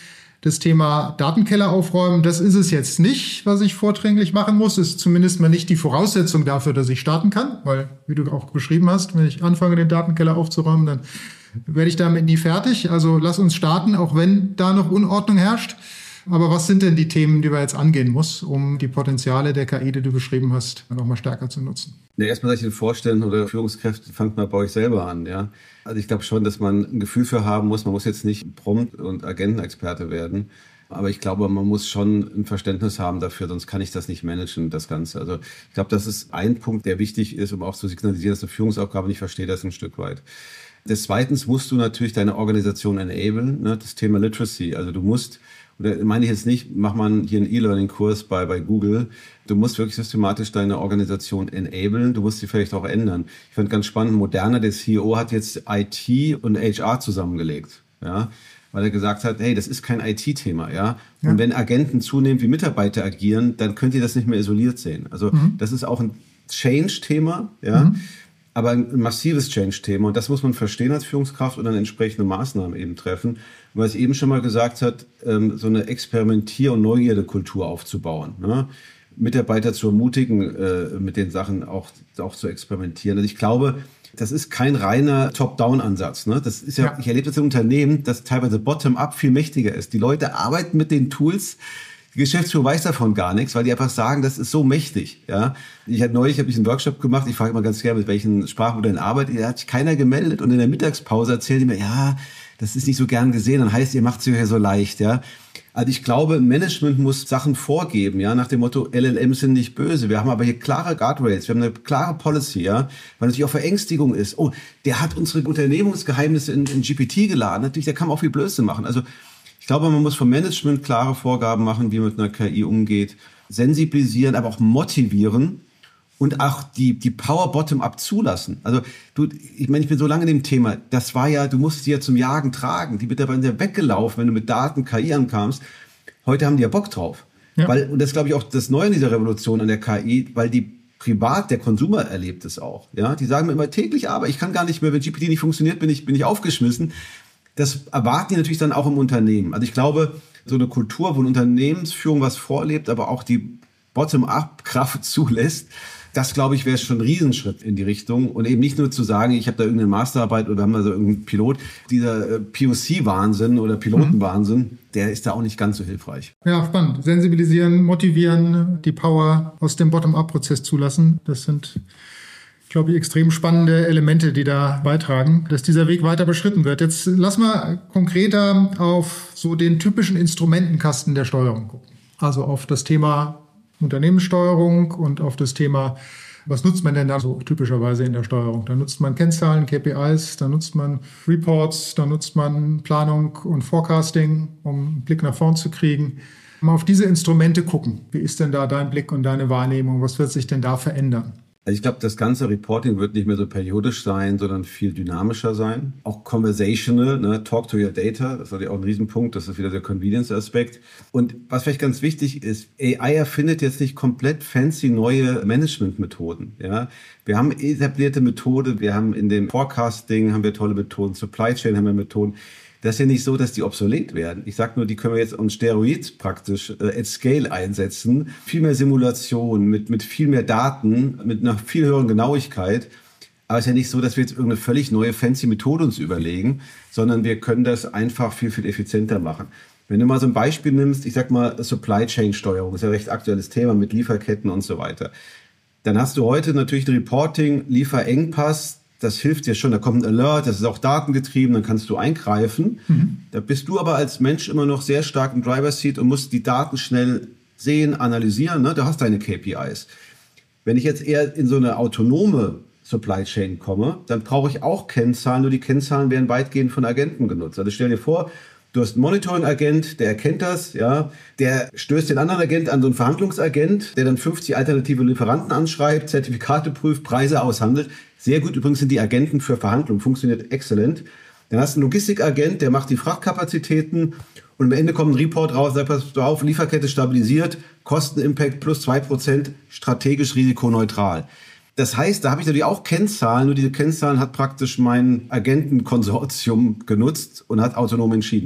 Das Thema Datenkeller aufräumen, das ist es jetzt nicht, was ich vordringlich machen muss. Das ist zumindest mal nicht die Voraussetzung dafür, dass ich starten kann. Weil, wie du auch beschrieben hast, wenn ich anfange, den Datenkeller aufzuräumen, dann werde ich damit nie fertig. Also lass uns starten, auch wenn da noch Unordnung herrscht. Aber was sind denn die Themen, die wir jetzt angehen muss, um die Potenziale der K I, die du beschrieben hast, nochmal stärker zu nutzen? Ja, erstmal soll ich den Vorstellen oder Führungskräfte, fangt mal bei euch selber an. Ja. Also ich glaube schon, dass man ein Gefühl für haben muss. Man muss jetzt nicht Prompt- und Agentenexperte werden. Aber ich glaube, man muss schon ein Verständnis haben dafür, sonst kann ich das nicht managen, das Ganze. Also ich glaube, das ist ein Punkt, der wichtig ist, um auch zu signalisieren, dass eine Führungsaufgabe nicht versteht, das ein Stück weit. Des Zweitens musst du natürlich deine Organisation enablen, ne, das Thema Literacy. Also du musst, oder meine ich jetzt nicht, mach mal hier einen E-Learning-Kurs bei, bei Google. Du musst wirklich systematisch deine Organisation enablen. Du musst sie vielleicht auch ändern. Ich fand ganz spannend, Moderna, der C E O, hat jetzt I T und H R zusammengelegt, ja, weil er gesagt hat, hey, das ist kein I T-Thema, ja. ja. Und wenn Agenten zunehmend wie Mitarbeiter agieren, dann könnt ihr das nicht mehr isoliert sehen. Also mhm. das ist auch ein Change-Thema, ja. Mhm. Aber ein massives Change-Thema. Und das muss man verstehen als Führungskraft und dann entsprechende Maßnahmen eben treffen. Und was ich eben schon mal gesagt hat, so eine Experimentier- und Neugierdekultur aufzubauen. Ne? Mitarbeiter zu ermutigen, mit den Sachen auch, auch zu experimentieren. Und ich glaube, das ist kein reiner Top-Down-Ansatz. Ne? Das ist ja, ja, ich erlebe das in Unternehmen, dass teilweise Bottom-up viel mächtiger ist. Die Leute arbeiten mit den Tools. Die Geschäftsführung weiß davon gar nichts, weil die einfach sagen, das ist so mächtig. Ja, ich hatte neulich habe ich einen Workshop gemacht. Ich frage immer ganz gerne, mit welchen Sprachmodellen arbeitet. Da hat sich keiner gemeldet und in der Mittagspause erzählt die mir, ja, das ist nicht so gern gesehen. Dann heißt, ihr macht es ja so leicht. Ja, also ich glaube, Management muss Sachen vorgeben. Ja, nach dem Motto L L Ms sind nicht böse. Wir haben aber hier klare Guardrails. Wir haben eine klare Policy. Ja, weil natürlich auch Verängstigung ist. Oh, der hat unsere Unternehmensgeheimnisse in, in G P T geladen. Natürlich, der kann auch viel Blödsinn machen. Also ich glaube, man muss vom Management klare Vorgaben machen, wie man mit einer K I umgeht, sensibilisieren, aber auch motivieren und auch die, die Power Bottom-up zulassen. Also du, ich meine, ich bin so lange in dem Thema, das war ja, du musst die ja zum Jagen tragen. Die Mitarbeiter sind ja weggelaufen, wenn du mit Daten K I ankamst. Heute haben die ja Bock drauf. Ja. Weil, und das ist, glaube ich, auch das Neue in dieser Revolution an der K I, weil die privat, der Konsumer erlebt es auch. Ja, die sagen mir immer täglich, aber ich kann gar nicht mehr, wenn G P T nicht funktioniert, bin ich, bin ich aufgeschmissen. Das erwarten die natürlich dann auch im Unternehmen. Also ich glaube, so eine Kultur, wo eine Unternehmensführung was vorlebt, aber auch die Bottom-up-Kraft zulässt, das, glaube ich, wäre schon ein Riesenschritt in die Richtung. Und eben nicht nur zu sagen, ich habe da irgendeine Masterarbeit oder wir haben da so irgendeinen Pilot. Dieser P O C-Wahnsinn oder Pilotenwahnsinn, mhm. der ist da auch nicht ganz so hilfreich. Ja, spannend. Sensibilisieren, motivieren, die Power aus dem Bottom-up-Prozess zulassen. Das sind, glaube ich, extrem spannende Elemente, die da beitragen, dass dieser Weg weiter beschritten wird. Jetzt lass mal konkreter auf so den typischen Instrumentenkasten der Steuerung gucken. Also auf das Thema Unternehmenssteuerung und auf das Thema, was nutzt man denn da so typischerweise in der Steuerung? Da nutzt man Kennzahlen, K P Is, da nutzt man Reports, da nutzt man Planung und Forecasting, um einen Blick nach vorn zu kriegen. Mal auf diese Instrumente gucken. Wie ist denn da dein Blick und deine Wahrnehmung? Was wird sich denn da verändern? Also ich glaube, das ganze Reporting wird nicht mehr so periodisch sein, sondern viel dynamischer sein. Auch conversational, ne? Talk to your data, das ist natürlich auch ein Riesenpunkt, das ist wieder der Convenience-Aspekt. Und was vielleicht ganz wichtig ist, A I erfindet jetzt nicht komplett fancy neue Management-Methoden. Ja? Wir haben etablierte Methoden, wir haben in dem Forecasting haben wir tolle Methoden, Supply Chain haben wir Methoden. Das ist ja nicht so, dass die obsolet werden. Ich sage nur, die können wir jetzt on Steroid praktisch äh, at scale einsetzen. Viel mehr Simulation, mit, mit viel mehr Daten, mit einer viel höheren Genauigkeit. Aber es ist ja nicht so, dass wir jetzt irgendeine völlig neue fancy Methode uns überlegen, sondern wir können das einfach viel, viel effizienter machen. Wenn du mal so ein Beispiel nimmst, ich sag mal Supply Chain Steuerung, ist ja ein recht aktuelles Thema mit Lieferketten und so weiter. Dann hast du heute natürlich ein Reporting, Lieferengpass. Das hilft dir schon, da kommt ein Alert, das ist auch datengetrieben, dann kannst du eingreifen. Mhm. Da bist du aber als Mensch immer noch sehr stark im Driver's Seat und musst die Daten schnell sehen, analysieren. Ne? Du hast deine K P Is. Wenn ich jetzt eher in so eine autonome Supply Chain komme, dann brauche ich auch Kennzahlen, nur die Kennzahlen werden weitgehend von Agenten genutzt. Also stell dir vor, du hast einen Monitoring-Agent, der erkennt das, ja, der stößt den anderen Agent an so einen Verhandlungsagent, der dann fünfzig alternative Lieferanten anschreibt, Zertifikate prüft, Preise aushandelt. Sehr gut übrigens sind die Agenten für Verhandlungen, funktioniert exzellent. Dann hast du einen Logistikagent, der macht die Frachtkapazitäten und am Ende kommt ein Report raus, sagt, pass auf, Lieferkette stabilisiert, Kostenimpact plus zwei Prozent, strategisch risikoneutral. Das heißt, da habe ich natürlich auch Kennzahlen, nur diese Kennzahlen hat praktisch mein Agentenkonsortium genutzt und hat autonom entschieden.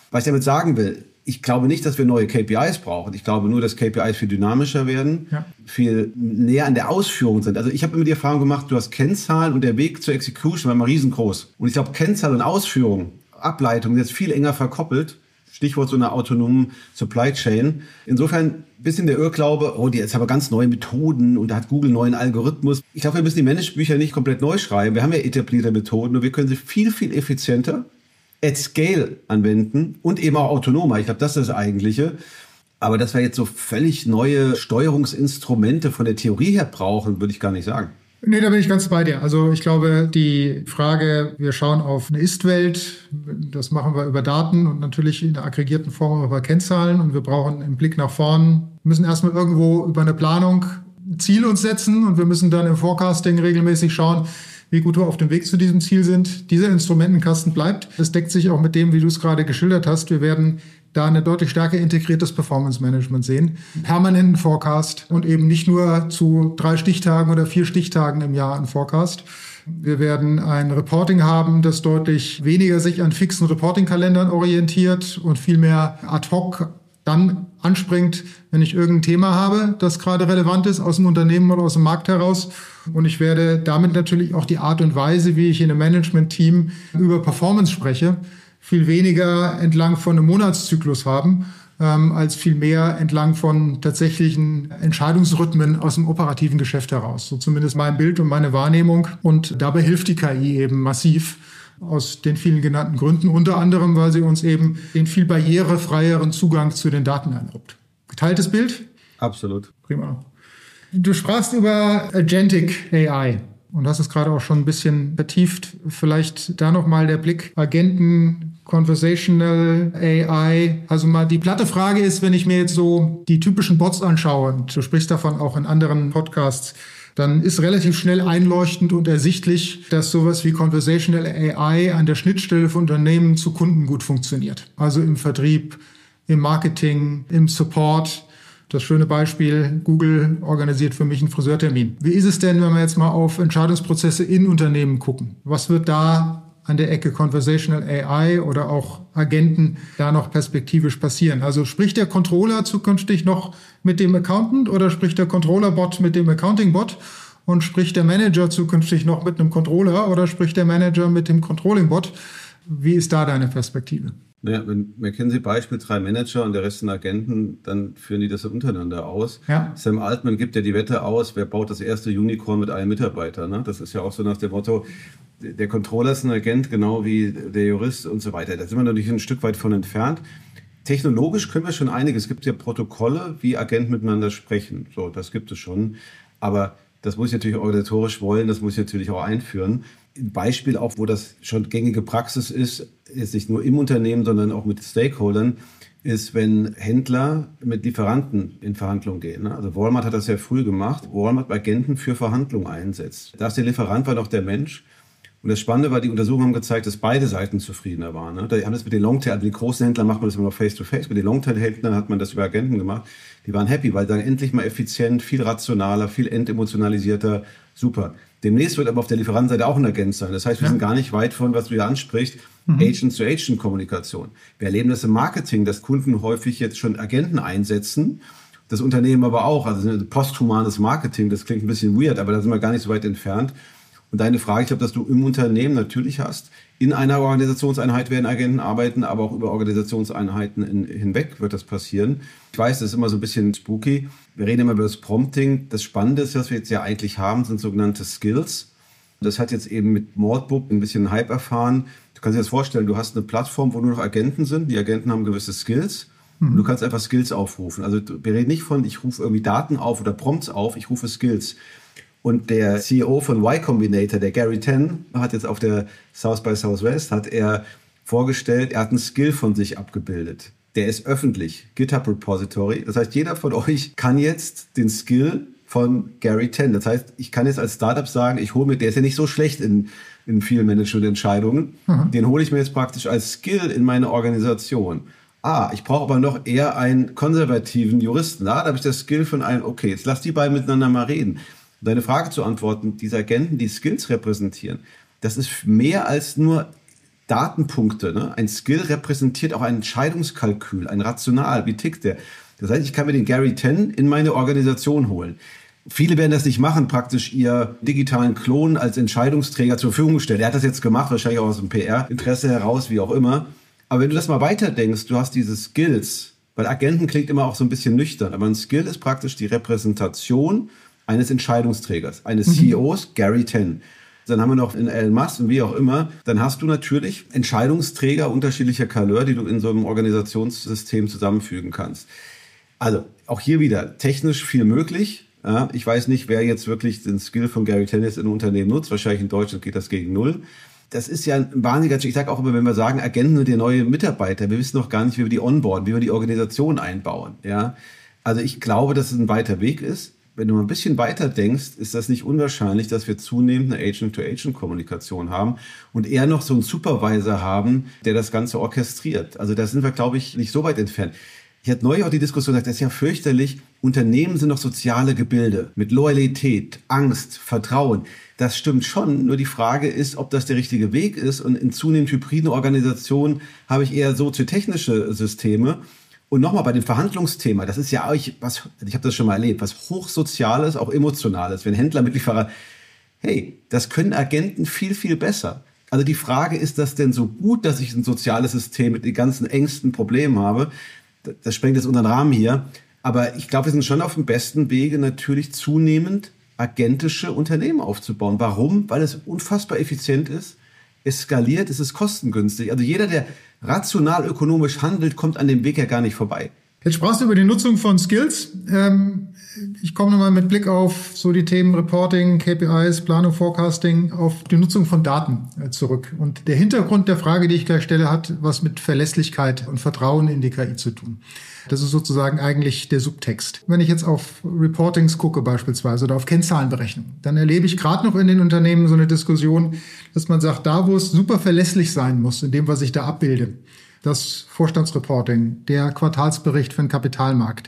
Was ich damit sagen will, ich glaube nicht, dass wir neue K P Is brauchen. Ich glaube nur, dass K P Is viel dynamischer werden, ja. viel näher an der Ausführung sind. Also ich habe immer die Erfahrung gemacht, du hast Kennzahlen und der Weg zur Execution war mal riesengroß. Und ich glaube, Kennzahlen und Ausführung, Ableitung sind jetzt viel enger verkoppelt. Stichwort so einer autonomen Supply Chain. Insofern ein bisschen der Irrglaube, oh, die jetzt haben wir ganz neue Methoden und da hat Google einen neuen Algorithmus. Ich glaube, wir müssen die Managebücher nicht komplett neu schreiben. Wir haben ja etablierte Methoden und wir können sie viel, viel effizienter at scale anwenden und eben auch autonomer. Ich glaube, das ist das Eigentliche. Aber dass wir jetzt so völlig neue Steuerungsinstrumente von der Theorie her brauchen, würde ich gar nicht sagen. Nee, da bin ich ganz bei dir. Also ich glaube, die Frage, wir schauen auf eine Ist-Welt, das machen wir über Daten und natürlich in der aggregierten Form über Kennzahlen und wir brauchen einen Blick nach vorn, müssen erstmal irgendwo über eine Planung ein Ziel uns setzen und wir müssen dann im Forecasting regelmäßig schauen, wie gut wir auf dem Weg zu diesem Ziel sind. Dieser Instrumentenkasten bleibt. Das deckt sich auch mit dem, wie du es gerade geschildert hast. Wir werden da eine deutlich stärker integriertes Performance-Management sehen. Permanenten Forecast und eben nicht nur zu drei Stichtagen oder vier Stichtagen im Jahr ein Forecast. Wir werden ein Reporting haben, das deutlich weniger sich an fixen Reporting-Kalendern orientiert und viel mehr ad hoc dann anspringt, wenn ich irgendein Thema habe, das gerade relevant ist aus dem Unternehmen oder aus dem Markt heraus. Und ich werde damit natürlich auch die Art und Weise, wie ich in einem Management-Team über Performance spreche, viel weniger entlang von einem Monatszyklus haben, ähm, als viel mehr entlang von tatsächlichen Entscheidungsrhythmen aus dem operativen Geschäft heraus. So zumindest mein Bild und meine Wahrnehmung. Und dabei hilft die K I eben massiv aus den vielen genannten Gründen, unter anderem, weil sie uns eben den viel barrierefreieren Zugang zu den Daten erlaubt. Geteiltes Bild? Absolut. Prima. Du sprachst über Agentic A I. Und hast es gerade auch schon ein bisschen vertieft. Vielleicht da nochmal der Blick Agenten, Conversational A I. Also mal die platte Frage ist, wenn ich mir jetzt so die typischen Bots anschaue, und du sprichst davon auch in anderen Podcasts, dann ist relativ schnell einleuchtend und ersichtlich, dass sowas wie Conversational A I an der Schnittstelle von Unternehmen zu Kunden gut funktioniert. Also im Vertrieb, im Marketing, im Support. Das schöne Beispiel, Google organisiert für mich einen Friseurtermin. Wie ist es denn, wenn wir jetzt mal auf Entscheidungsprozesse in Unternehmen gucken? Was wird da an der Ecke Conversational A I oder auch Agenten da noch perspektivisch passieren? Also spricht der Controller zukünftig noch mit dem Accountant oder spricht der Controller-Bot mit dem Accounting-Bot? Und spricht der Manager zukünftig noch mit einem Controller oder spricht der Manager mit dem Controlling-Bot? Wie ist da deine Perspektive? Naja, wenn McKinsey-Beispiel drei Manager und der Rest sind Agenten, dann führen die das untereinander aus. Ja. Sam Altman gibt ja die Wette aus, wer baut das erste Unicorn mit einem Mitarbeiter. Ne? Das ist ja auch so nach dem Motto, der Controller ist ein Agent, genau wie der Jurist und so weiter. Da sind wir natürlich ein Stück weit von entfernt. Technologisch können wir schon einiges. Es gibt ja Protokolle, wie Agenten miteinander sprechen. So, das gibt es schon. Aber das muss ich natürlich organisatorisch wollen, das muss ich natürlich auch einführen. Ein Beispiel auch, wo das schon gängige Praxis ist, ist nicht nur im Unternehmen, sondern auch mit Stakeholdern, ist, wenn Händler mit Lieferanten in Verhandlungen gehen. Also Walmart hat das sehr früh gemacht. Walmart Agenten für Verhandlungen einsetzt. Da ist der Lieferant war doch der Mensch. Und das Spannende war, die Untersuchungen haben gezeigt, dass beide Seiten zufriedener waren. Ne? Die haben das mit den Longtail, also die großen Händler macht man das immer noch face-to-face. Mit den Longtail-Händlern hat man das über Agenten gemacht. Die waren happy, weil dann endlich mal effizient, viel rationaler, viel entemotionalisierter, super. Demnächst wird aber auf der Lieferantenseite auch ein Agent sein. Das heißt, wir ja. sind gar nicht weit von, was du hier ansprichst, mhm. Agent-to-Agent-Kommunikation. Wir erleben das im Marketing, dass Kunden häufig jetzt schon Agenten einsetzen, das Unternehmen aber auch. Also posthumanes Marketing, das klingt ein bisschen weird, aber da sind wir gar nicht so weit entfernt. Und deine Frage, ich glaube, dass du im Unternehmen natürlich hast, in einer Organisationseinheit werden Agenten arbeiten, aber auch über Organisationseinheiten in, hinweg wird das passieren. Ich weiß, das ist immer so ein bisschen spooky. Wir reden immer über das Prompting. Das Spannende ist, was wir jetzt ja eigentlich haben, sind sogenannte Skills. Das hat jetzt eben mit Mordbook ein bisschen Hype erfahren. Du kannst dir das vorstellen, du hast eine Plattform, wo nur noch Agenten sind. Die Agenten haben gewisse Skills. Mhm. Und du kannst einfach Skills aufrufen. Also wir reden nicht von, ich rufe irgendwie Daten auf oder Prompts auf, ich rufe Skills. Und der C E O von Y Combinator, der Gary Tan, hat jetzt auf der South by Southwest, hat er vorgestellt, er hat einen Skill von sich abgebildet. Der ist öffentlich, GitHub Repository. Das heißt, jeder von euch kann jetzt den Skill von Gary Tan. Das heißt, ich kann jetzt als Startup sagen, ich hole mir, der ist ja nicht so schlecht in, in vielen Management-Entscheidungen, mhm. den hole ich mir jetzt praktisch als Skill in meine Organisation. Ah, ich brauche aber noch eher einen konservativen Juristen. Ah, da habe ich das Skill von einem, okay, jetzt lass die beiden miteinander mal reden. Deine Frage zu antworten, diese Agenten, die Skills repräsentieren, das ist mehr als nur Datenpunkte. Ne? Ein Skill repräsentiert auch ein Entscheidungskalkül, ein Rational. Wie tickt der? Das heißt, ich kann mir den Gary Ten in meine Organisation holen. Viele werden das nicht machen, praktisch ihr digitalen Klon als Entscheidungsträger zur Verfügung stellen. Er hat das jetzt gemacht, wahrscheinlich auch aus dem P R-Interesse heraus, wie auch immer. Aber wenn du das mal weiterdenkst, du hast diese Skills, weil Agenten klingt immer auch so ein bisschen nüchtern, aber ein Skill ist praktisch die Repräsentation eines Entscheidungsträgers, eines mhm. C E Os, Gary Ten. Dann haben wir noch in Elon Musk und wie auch immer. Dann hast du natürlich Entscheidungsträger unterschiedlicher Couleur, die du in so einem Organisationssystem zusammenfügen kannst. Also auch hier wieder technisch viel möglich. Ja, ich weiß nicht, wer jetzt wirklich den Skill von Gary Ten in einem Unternehmen nutzt. Wahrscheinlich in Deutschland geht das gegen null. Das ist ja ein wahnsinniger, ich sage auch immer, wenn wir sagen, Agenten sind der neue Mitarbeiter, wir wissen noch gar nicht, wie wir die onboarden, wie wir die Organisation einbauen. Ja, also ich glaube, dass es ein weiter Weg ist. Wenn du mal ein bisschen weiter denkst, ist das nicht unwahrscheinlich, dass wir zunehmend eine Agent-to-Agent-Kommunikation haben und eher noch so einen Supervisor haben, der das Ganze orchestriert. Also da sind wir, glaube ich, nicht so weit entfernt. Ich hatte neulich auch die Diskussion gesagt, das ist ja fürchterlich, Unternehmen sind doch soziale Gebilde mit Loyalität, Angst, Vertrauen. Das stimmt schon, nur die Frage ist, ob das der richtige Weg ist. Und in zunehmend hybriden Organisationen habe ich eher soziotechnische Systeme. Und nochmal bei dem Verhandlungsthema, das ist ja auch, was, ich habe das schon mal erlebt, was Hochsoziales, auch Emotionales. Wenn Händler mit Lieferer, hey, das können Agenten viel, viel besser. Also die Frage, ist das denn so gut, dass ich ein soziales System mit den ganzen Ängsten, Problemen habe? Das sprengt jetzt unseren Rahmen hier. Aber ich glaube, wir sind schon auf dem besten Wege, natürlich zunehmend agentische Unternehmen aufzubauen. Warum? Weil es unfassbar effizient ist. Es skaliert, es ist kostengünstig. Also jeder, der rational ökonomisch handelt, kommt an dem Weg ja gar nicht vorbei. Jetzt sprachst du über die Nutzung von Skills. Ähm, ich komme nochmal mit Blick auf so die Themen Reporting, K P Is, Planung, Forecasting, auf die Nutzung von Daten äh, zurück. Und der Hintergrund der Frage, die ich gleich stelle, hat was mit Verlässlichkeit und Vertrauen in die K I zu tun. Das ist sozusagen eigentlich der Subtext. Wenn ich jetzt auf Reportings gucke beispielsweise oder auf Kennzahlenberechnung, dann erlebe ich gerade noch in den Unternehmen so eine Diskussion, dass man sagt, da wo es super verlässlich sein muss, in dem, was ich da abbilde, das Vorstandsreporting, der Quartalsbericht für den Kapitalmarkt,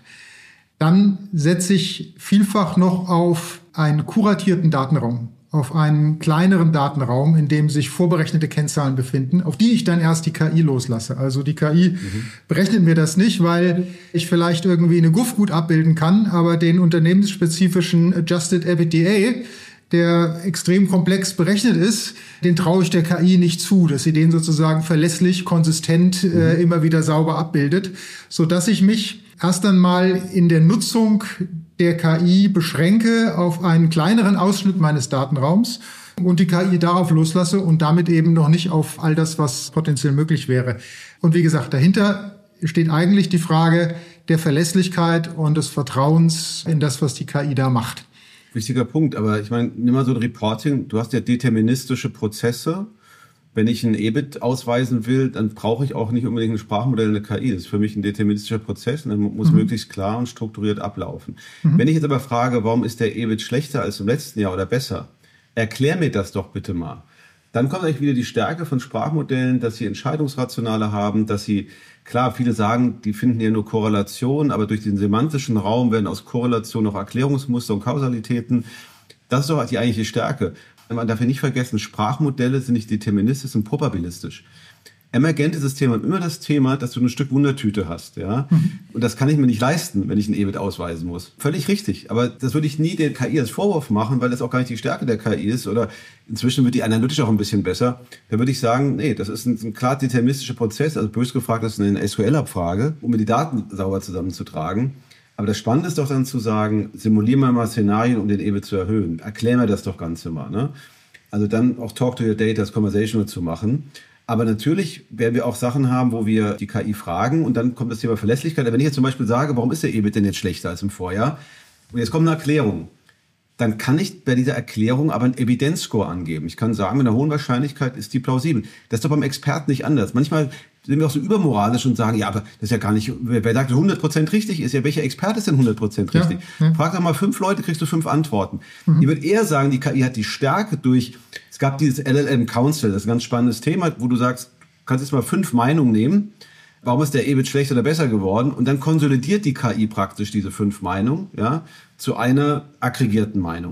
dann setze ich vielfach noch auf einen kuratierten Datenraum, auf einen kleineren Datenraum, in dem sich vorberechnete Kennzahlen befinden, auf die ich dann erst die K I loslasse. Also die K I mhm. berechnet mir das nicht, weil ich vielleicht irgendwie eine G U F gut abbilden kann, aber den unternehmensspezifischen Adjusted E B I T D A, der extrem komplex berechnet ist, den traue ich der K I nicht zu, dass sie den sozusagen verlässlich, konsistent mhm. äh, immer wieder sauber abbildet, so dass ich mich erst einmal in der Nutzung der K I beschränke auf einen kleineren Ausschnitt meines Datenraums und die K I darauf loslasse und damit eben noch nicht auf all das, was potenziell möglich wäre. Und wie gesagt, dahinter steht eigentlich die Frage der Verlässlichkeit und des Vertrauens in das, was die K I da macht. Wichtiger Punkt, aber ich meine, nimm mal so ein Reporting, du hast ja deterministische Prozesse. Wenn ich ein E B I T ausweisen will, dann brauche ich auch nicht unbedingt ein Sprachmodell, eine K I. Das ist für mich ein deterministischer Prozess und der muss mhm. möglichst klar und strukturiert ablaufen. Mhm. Wenn ich jetzt aber frage, warum ist der E B I T schlechter als im letzten Jahr oder besser, erklär mir das doch bitte mal. Dann kommt eigentlich wieder die Stärke von Sprachmodellen, dass sie Entscheidungsrationale haben, dass sie, klar, viele sagen, die finden ja nur Korrelation, aber durch den semantischen Raum werden aus Korrelation auch Erklärungsmuster und Kausalitäten. Das ist doch die eigentliche Stärke. Man darf ja nicht vergessen, Sprachmodelle sind nicht deterministisch und probabilistisch. Emergente Systeme haben immer das Thema, dass du ein Stück Wundertüte hast, ja. Mhm. Und das kann ich mir nicht leisten, wenn ich ein E B I T ausweisen muss. Völlig richtig. Aber das würde ich nie der K I als Vorwurf machen, weil das auch gar nicht die Stärke der K I ist. Oder inzwischen wird die analytisch auch ein bisschen besser. Da würde ich sagen, nee, das ist ein, ein klar deterministischer Prozess. Also bös gefragt, das ist eine S Q L-Abfrage, um mir die Daten sauber zusammenzutragen. Aber das Spannende ist doch dann zu sagen, simulieren wir mal Szenarien, um den E B I T zu erhöhen. Erklären wir das doch Ganze mal, ne? Also dann auch Talk to your data, das Conversational zu machen. Aber natürlich werden wir auch Sachen haben, wo wir die K I fragen und dann kommt das Thema Verlässlichkeit. Wenn ich jetzt zum Beispiel sage, warum ist der E B I T denn jetzt schlechter als im Vorjahr? Und jetzt kommt eine Erklärung. Dann kann ich bei dieser Erklärung aber einen Evidenzscore angeben. Ich kann sagen, mit einer hohen Wahrscheinlichkeit ist die plausibel. Das ist doch beim Experten nicht anders. Manchmal sind wir auch so übermoralisch und sagen, ja, aber das ist ja gar nicht, wer sagt, hundert Prozent richtig ist, ja, welcher Experte ist denn hundert Prozent richtig? Ja, ja. Frag doch mal fünf Leute, kriegst du fünf Antworten. Mhm. Ich würde eher sagen, die K I hat die Stärke durch, es gab dieses L L M Council, das ist ein ganz spannendes Thema, wo du sagst, du kannst jetzt mal fünf Meinungen nehmen, warum ist der E B I T schlechter oder besser geworden? Und dann konsolidiert die K I praktisch diese fünf Meinungen, ja, zu einer aggregierten Meinung.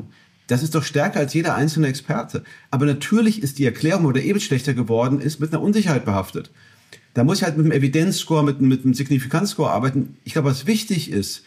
Das ist doch stärker als jeder einzelne Experte. Aber natürlich ist die Erklärung, wo der EBIT schlechter geworden ist, mit einer Unsicherheit behaftet. Da muss ich halt mit einem Evidenzscore, mit, mit einem Signifikanzscore arbeiten. Ich glaube, was wichtig ist,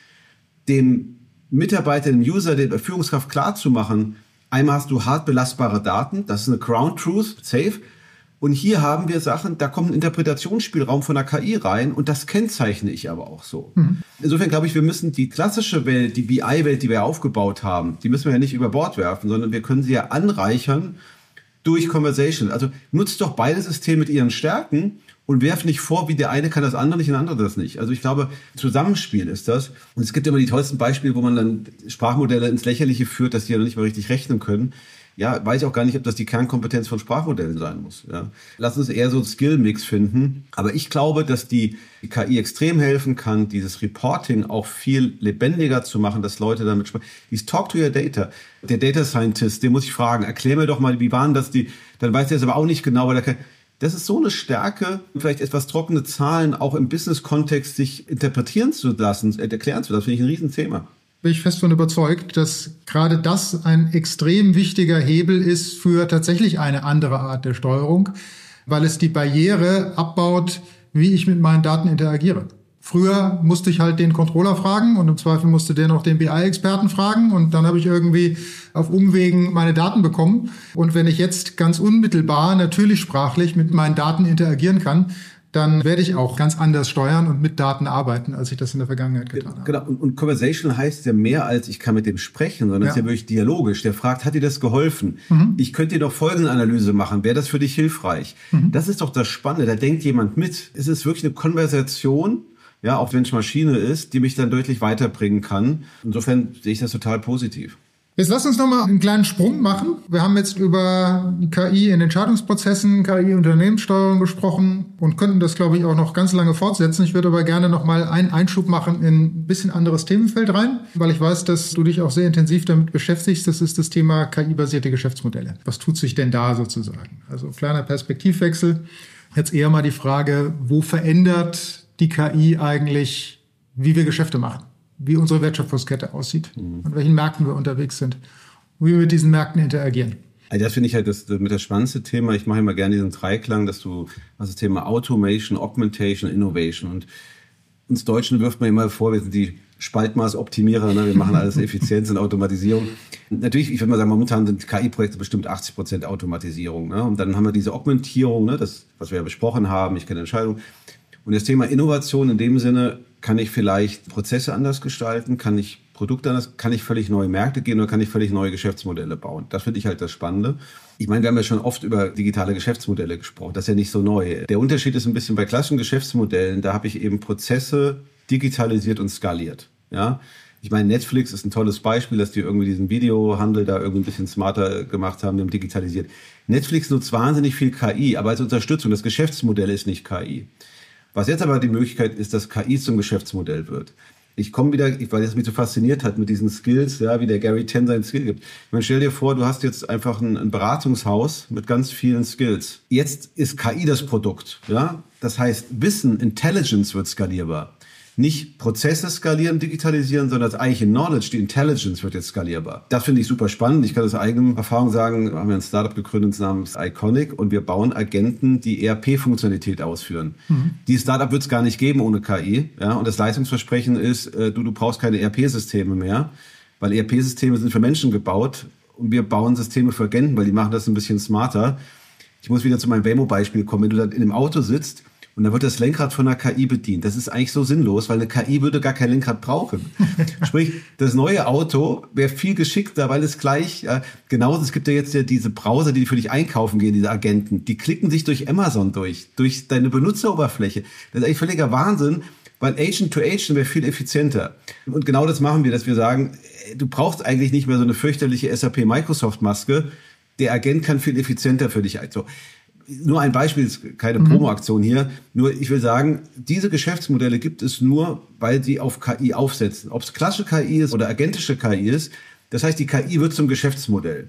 dem Mitarbeiter, dem User, der Führungskraft klarzumachen, einmal hast du hart belastbare Daten, das ist eine Ground Truth, safe. Und hier haben wir Sachen, da kommt ein Interpretationsspielraum von der K I rein und das kennzeichne ich aber auch so. Mhm. Insofern glaube ich, wir müssen die klassische Welt, die B I-Welt, die wir aufgebaut haben, die müssen wir ja nicht über Bord werfen, sondern wir können sie ja anreichern durch Conversation. Also nutzt doch beide Systeme mit ihren Stärken und werf nicht vor, wie der eine kann das andere nicht und der andere das nicht. Also ich glaube, Zusammenspiel ist das. Und es gibt immer die tollsten Beispiele, wo man dann Sprachmodelle ins Lächerliche führt, dass die ja noch nicht mal richtig rechnen können. Ja, weiß ich auch gar nicht, ob das die Kernkompetenz von Sprachmodellen sein muss. Ja. Lass uns eher so einen Skill-Mix finden. Aber ich glaube, dass die, die K I extrem helfen kann, dieses Reporting auch viel lebendiger zu machen, dass Leute damit sprechen. Dieses Talk to your Data. Der Data Scientist, den muss ich fragen, erklär mir doch mal, wie waren das die, dann weiß der es aber auch nicht genau, weil er kann, das ist so eine Stärke, vielleicht etwas trockene Zahlen auch im Business-Kontext sich interpretieren zu lassen, erklären zu lassen, finde ich ein Riesenthema. Bin ich fest von überzeugt, dass gerade das ein extrem wichtiger Hebel ist für tatsächlich eine andere Art der Steuerung, weil es die Barriere abbaut, wie ich mit meinen Daten interagiere. Früher musste ich halt den Controller fragen und im Zweifel musste der noch den B I-Experten fragen und dann habe ich irgendwie auf Umwegen meine Daten bekommen. Und wenn ich jetzt ganz unmittelbar, natürlich sprachlich mit meinen Daten interagieren kann, dann werde ich auch ganz anders steuern und mit Daten arbeiten, als ich das in der Vergangenheit getan habe. Genau, und, und Conversation heißt ja mehr als ich kann mit dem sprechen, sondern es ja. ist ja wirklich dialogisch. Der fragt, hat dir das geholfen? Mhm. Ich könnte dir doch folgende Analyse machen. Wäre das für dich hilfreich? Mhm. Das ist doch das Spannende. Da denkt jemand mit. Es ist wirklich eine Konversation, ja, auch wenn es Maschine ist, die mich dann deutlich weiterbringen kann. Insofern sehe ich das total positiv. Jetzt lass uns nochmal einen kleinen Sprung machen. Wir haben jetzt über K I in Entscheidungsprozessen, K I-Unternehmenssteuerung gesprochen und könnten das, glaube ich, auch noch ganz lange fortsetzen. Ich würde aber gerne nochmal einen Einschub machen in ein bisschen anderes Themenfeld rein, weil ich weiß, dass du dich auch sehr intensiv damit beschäftigst. Das ist das Thema K I-basierte Geschäftsmodelle. Was tut sich denn da sozusagen? Also kleiner Perspektivwechsel. Jetzt eher mal die Frage, wo verändert die K I eigentlich, wie wir Geschäfte machen? Wie unsere Wertschöpfungskette aussieht, mhm. an welchen Märkten wir unterwegs sind, wie wir mit diesen Märkten interagieren. Also das finde ich halt das, das mit das spannendste Thema. Ich mache immer gerne diesen Dreiklang, dass du also das Thema Automation, Augmentation, Innovation und uns Deutschen wirft man immer vor, wir sind die Spaltmaßoptimierer, ne? Wir machen alles Effizienz und Automatisierung. Natürlich, ich würde mal sagen, momentan sind K I-Projekte bestimmt achtzig Prozent Automatisierung. Ne? Und dann haben wir diese Augmentierung, ne? Das, was wir ja besprochen haben, ich kenne Entscheidungen. Und das Thema Innovation in dem Sinne, kann ich vielleicht Prozesse anders gestalten, kann ich Produkte anders, kann ich völlig neue Märkte gehen oder kann ich völlig neue Geschäftsmodelle bauen? Das finde ich halt das Spannende. Ich meine, wir haben ja schon oft über digitale Geschäftsmodelle gesprochen. Das ist ja nicht so neu. Der Unterschied ist ein bisschen bei klassischen Geschäftsmodellen, da habe ich eben Prozesse digitalisiert und skaliert. Ja? Ich meine, Netflix ist ein tolles Beispiel, dass die irgendwie diesen Videohandel da irgendwie ein bisschen smarter gemacht haben, die haben digitalisiert. Netflix nutzt wahnsinnig viel K I, aber als Unterstützung. Das Geschäftsmodell ist nicht K I. Was jetzt aber die Möglichkeit ist, dass K I zum Geschäftsmodell wird. Ich komme wieder, weil es mich so fasziniert hat mit diesen Skills, ja, wie der Gary Ten seinen Skill gibt. Ich meine, stell dir vor, du hast jetzt einfach ein, ein Beratungshaus mit ganz vielen Skills. Jetzt ist K I das Produkt, ja. Das heißt, Wissen, Intelligence wird skalierbar. Nicht Prozesse skalieren, digitalisieren, sondern das eigentliche Knowledge, die Intelligence wird jetzt skalierbar. Das finde ich super spannend. Ich kann aus eigener Erfahrung sagen, wir haben ja ein Startup gegründet namens Iconic und wir bauen Agenten, die E R P-Funktionalität ausführen. Mhm. Die Startup wird es gar nicht geben ohne K I. Ja? Und das Leistungsversprechen ist, äh, du, du brauchst keine E R P-Systeme mehr, weil E R P-Systeme sind für Menschen gebaut und wir bauen Systeme für Agenten, weil die machen das ein bisschen smarter. Ich muss wieder zu meinem Waymo-Beispiel kommen. Wenn du dann in einem Auto sitzt, und dann wird das Lenkrad von einer K I bedient. Das ist eigentlich so sinnlos, weil eine K I würde gar kein Lenkrad brauchen. Sprich, das neue Auto wäre viel geschickter, weil es gleich, äh, genauso, es gibt ja jetzt ja diese Browser, die für dich einkaufen gehen, diese Agenten, die klicken sich durch Amazon durch, durch deine Benutzeroberfläche. Das ist eigentlich völliger Wahnsinn, weil Agent to Agent wäre viel effizienter. Und genau das machen wir, dass wir sagen, du brauchst eigentlich nicht mehr so eine fürchterliche S A P-Microsoft-Maske. Der Agent kann viel effizienter für dich. Also, nur ein Beispiel, ist keine mhm. Promo-Aktion hier. Nur ich will sagen, diese Geschäftsmodelle gibt es nur, weil sie auf K I aufsetzen. Ob es klassische K I ist oder agentische K I ist. Das heißt, die K I wird zum Geschäftsmodell.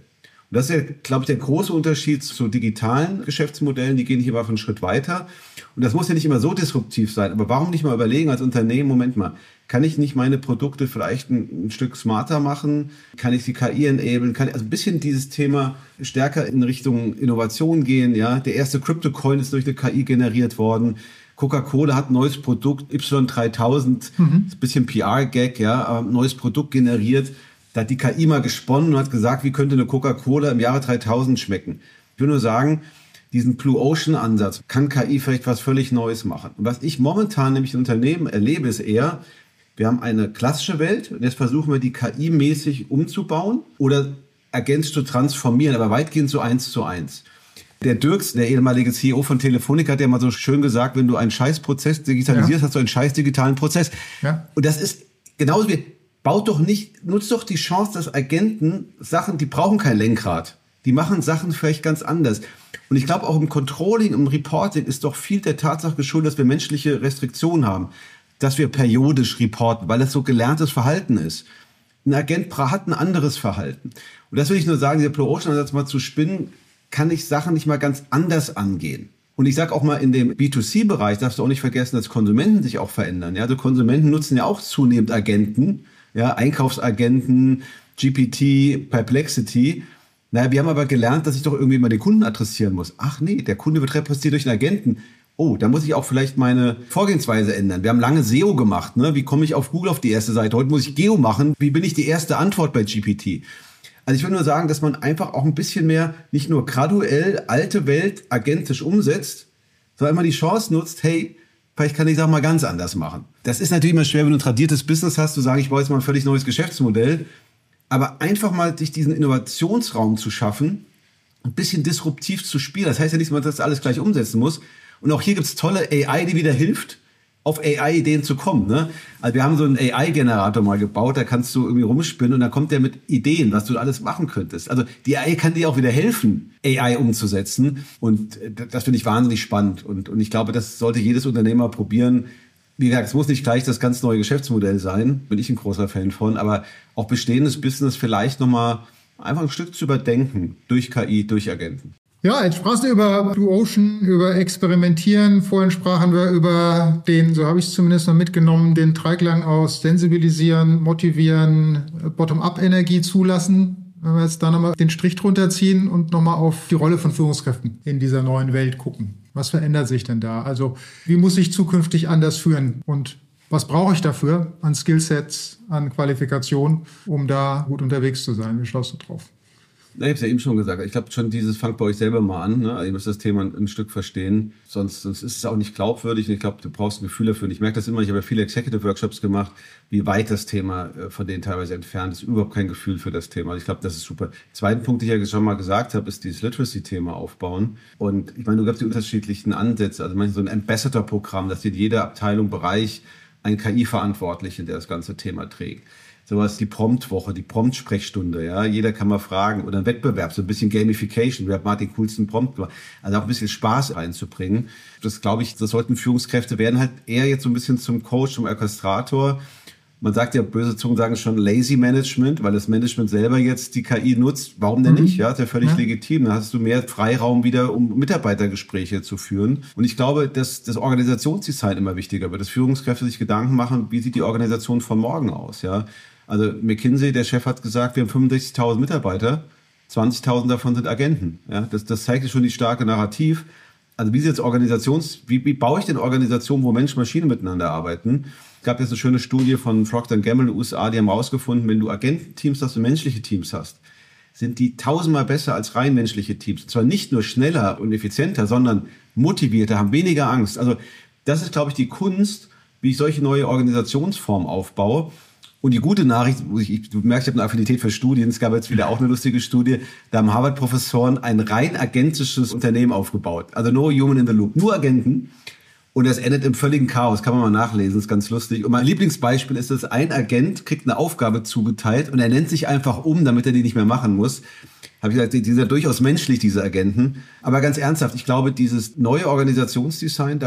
Und das ist ja, glaube ich, der große Unterschied zu digitalen Geschäftsmodellen. Die gehen hier mal einen Schritt weiter. Und das muss ja nicht immer so disruptiv sein. Aber warum nicht mal überlegen als Unternehmen, Moment mal, kann ich nicht meine Produkte vielleicht ein, ein Stück smarter machen? Kann ich die K I enablen? Kann ich also ein bisschen dieses Thema stärker in Richtung Innovation gehen? Ja, der erste Crypto-Coin ist durch eine K I generiert worden. Coca-Cola hat ein neues Produkt, Y dreitausend, mhm. ist ein bisschen P R-Gag, ja, aber ein neues Produkt generiert. Da hat die K I mal gesponnen und hat gesagt, wie könnte eine Coca-Cola im Jahre dreitausend schmecken. Ich will nur sagen, diesen Blue Ocean Ansatz kann K I vielleicht was völlig Neues machen. Und was ich momentan nämlich in Unternehmen erlebe, ist eher, wir haben eine klassische Welt und jetzt versuchen wir die K I-mäßig umzubauen oder ergänzt zu transformieren, aber weitgehend so eins zu eins. Der Dirks, der ehemalige C E O von Telefonica, hat ja mal so schön gesagt, wenn du einen Scheißprozess digitalisierst, ja. hast du einen scheiß digitalen Prozess. Ja. Und das ist genauso wie, baut doch nicht, nutzt doch die Chance, dass Agenten Sachen, die brauchen kein Lenkrad. Die machen Sachen vielleicht ganz anders. Und ich glaube auch im Controlling, im Reporting ist doch viel der Tatsache geschuldet, dass wir menschliche Restriktionen haben. Dass wir periodisch reporten, weil das so gelerntes Verhalten ist. Ein Agent hat ein anderes Verhalten. Und das will ich nur sagen, dieser Blue Ocean Ansatz mal zu spinnen, kann ich Sachen nicht mal ganz anders angehen. Und ich sage auch mal, in dem B zwei C-Bereich darfst du auch nicht vergessen, dass Konsumenten sich auch verändern. Ja, die Konsumenten nutzen ja auch zunehmend Agenten, ja, Einkaufsagenten, G P T, Perplexity. Naja, wir haben aber gelernt, dass ich doch irgendwie mal den Kunden adressieren muss. Ach nee, der Kunde wird repräsentiert durch einen Agenten. Oh, da muss ich auch vielleicht meine Vorgehensweise ändern. Wir haben lange S E O gemacht. Ne? Wie komme ich auf Google auf die erste Seite? Heute muss ich Geo machen. Wie bin ich die erste Antwort bei G P T? Also ich will nur sagen, dass man einfach auch ein bisschen mehr, nicht nur graduell alte Welt agentisch umsetzt, sondern immer die Chance nutzt, hey, vielleicht kann ich Sachen mal ganz anders machen. Das ist natürlich immer schwer, wenn du ein tradiertes Business hast, zu sagen, ich baue jetzt mal ein völlig neues Geschäftsmodell. Aber einfach mal sich diesen Innovationsraum zu schaffen, ein bisschen disruptiv zu spielen. Das heißt ja nicht, dass man das alles gleich umsetzen muss. Und auch hier gibt's tolle A I, die wieder hilft, auf A I-Ideen zu kommen. Ne? Also wir haben so einen A I-Generator mal gebaut, da kannst du irgendwie rumspinnen und dann kommt der mit Ideen, was du alles machen könntest. Also die A I kann dir auch wieder helfen, A I umzusetzen. Und das finde ich wahnsinnig spannend. Und, und ich glaube, das sollte jedes Unternehmer probieren. Wie gesagt, es muss nicht gleich das ganz neue Geschäftsmodell sein, bin ich ein großer Fan von, aber auch bestehendes Business vielleicht nochmal einfach ein Stück zu überdenken durch K I, durch Agenten. Ja, jetzt sprachst du über Blue Ocean, über Experimentieren. Vorhin sprachen wir über den, so habe ich es zumindest noch mitgenommen, den Dreiklang aus sensibilisieren, motivieren, Bottom-up-Energie zulassen. Wenn wir jetzt da nochmal den Strich drunter ziehen und nochmal auf die Rolle von Führungskräften in dieser neuen Welt gucken. Was verändert sich denn da? Also wie muss ich zukünftig anders führen? Und was brauche ich dafür an Skillsets, an Qualifikation, um da gut unterwegs zu sein? Wie schaust du drauf? Ich habe es ja eben schon gesagt, ich glaube schon, dieses fangt bei euch selber mal an. Ne? Also ihr müsst das Thema ein, ein Stück verstehen, sonst, sonst ist es auch nicht glaubwürdig. Und ich glaube, du brauchst ein Gefühl dafür. Und ich merke das immer, ich habe ja viele Executive-Workshops gemacht, wie weit das Thema von denen teilweise entfernt ist. Überhaupt kein Gefühl für das Thema. Also ich glaube, das ist super. Zweiten Punkt, den ich ja schon mal gesagt habe, ist dieses Literacy-Thema aufbauen. Und ich meine, du hast die unterschiedlichen Ansätze. Also manchmal so ein Ambassador-Programm, dass in jeder Abteilung, Bereich ein K I-Verantwortlichen, der das ganze Thema trägt. Sowas, die Promptwoche, die Prompt-Sprechstunde, ja. Jeder kann mal fragen. Oder ein Wettbewerb, so ein bisschen Gamification. Wer hat mal den coolsten Prompt gemacht? Also auch ein bisschen Spaß reinzubringen. Das glaube ich, das sollten Führungskräfte werden halt eher jetzt so ein bisschen zum Coach, zum Orchestrator. Man sagt ja, böse Zungen sagen schon Lazy Management, weil das Management selber jetzt die K I nutzt. Warum denn nicht? Ja, ist ja völlig ja. legitim. Dann hast du mehr Freiraum wieder, um Mitarbeitergespräche zu führen. Und ich glaube, dass das Organisationsdesign immer wichtiger wird, dass Führungskräfte sich Gedanken machen, wie sieht die Organisation von morgen aus, ja. Also McKinsey, der Chef, hat gesagt, wir haben fünfundsechzigtausend Mitarbeiter, zwanzigtausend davon sind Agenten. Ja, das, das zeigt schon die starke Narrativ. Also wie ist jetzt Organisations, wie, wie baue ich denn Organisationen, wo Mensch und Maschine miteinander arbeiten? Es gab jetzt eine schöne Studie von Procter and Gamble in den U S A, die haben herausgefunden, wenn du Agententeams hast und menschliche Teams hast, sind die tausendmal besser als rein menschliche Teams. Und zwar nicht nur schneller und effizienter, sondern motivierter, haben weniger Angst. Also das ist, glaube ich, die Kunst, wie ich solche neue Organisationsformen aufbaue. Und die gute Nachricht, ich, du merkst, ich habe eine Affinität für Studien, es gab jetzt wieder auch eine lustige Studie, da haben Harvard-Professoren ein rein agentisches Unternehmen aufgebaut. Also no human in the loop, nur Agenten. Und das endet im völligen Chaos, kann man mal nachlesen, ist ganz lustig. Und mein Lieblingsbeispiel ist, dass ein Agent kriegt eine Aufgabe zugeteilt und er nennt sich einfach um, damit er die nicht mehr machen muss. Habe ich gesagt, die sind ja durchaus menschlich, diese Agenten. Aber ganz ernsthaft, ich glaube, dieses neue Organisationsdesign, da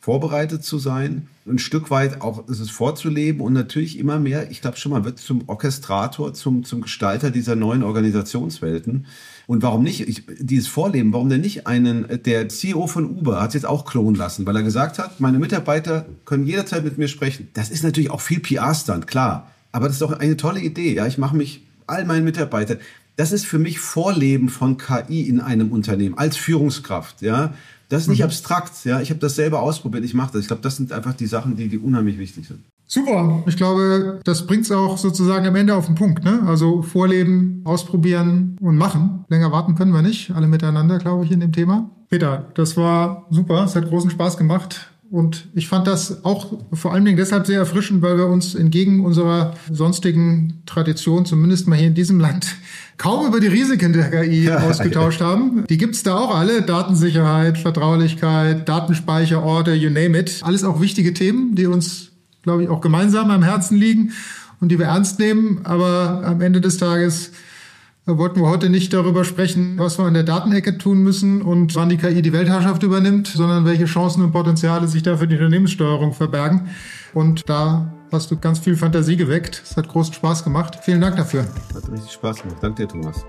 vorbereitet zu sein, ein Stück weit auch ist es vorzuleben und natürlich immer mehr, ich glaube schon, man wird zum Orchestrator, zum, zum Gestalter dieser neuen Organisationswelten. Und warum nicht ich, dieses Vorleben, warum denn nicht einen, der C E O von Uber hat es jetzt auch klonen lassen, weil er gesagt hat, meine Mitarbeiter können jederzeit mit mir sprechen. Das ist natürlich auch viel P R-Stand, klar, aber das ist doch eine tolle Idee. Ja, ich mache mich all meinen Mitarbeitern, das ist für mich Vorleben von K I in einem Unternehmen als Führungskraft, ja. Das ist nicht mhm. abstrakt, ja. Ich habe das selber ausprobiert, ich mache das. Ich glaube, das sind einfach die Sachen, die, die unheimlich wichtig sind. Super. Ich glaube, das bringt es auch sozusagen am Ende auf den Punkt, ne? Also vorleben, ausprobieren und machen. Länger warten können wir nicht, alle miteinander, glaube ich, in dem Thema. Peter, das war super. Es hat großen Spaß gemacht. Und ich fand das auch vor allen Dingen deshalb sehr erfrischend, weil wir uns entgegen unserer sonstigen Tradition, zumindest mal hier in diesem Land, kaum über die Risiken der K I ja, ausgetauscht ja. haben. Die gibt's da auch alle. Datensicherheit, Vertraulichkeit, Datenspeicherorte, you name it. Alles auch wichtige Themen, die uns, glaube ich, auch gemeinsam am Herzen liegen und die wir ernst nehmen. Aber am Ende des Tages wollten wir heute nicht darüber sprechen, was wir an der Datenecke tun müssen und wann die K I die Weltherrschaft übernimmt, sondern welche Chancen und Potenziale sich da für die Unternehmenssteuerung verbergen. Und da hast du ganz viel Fantasie geweckt. Es hat großen Spaß gemacht. Vielen Dank dafür. Hat richtig Spaß gemacht. Danke dir, Thomas.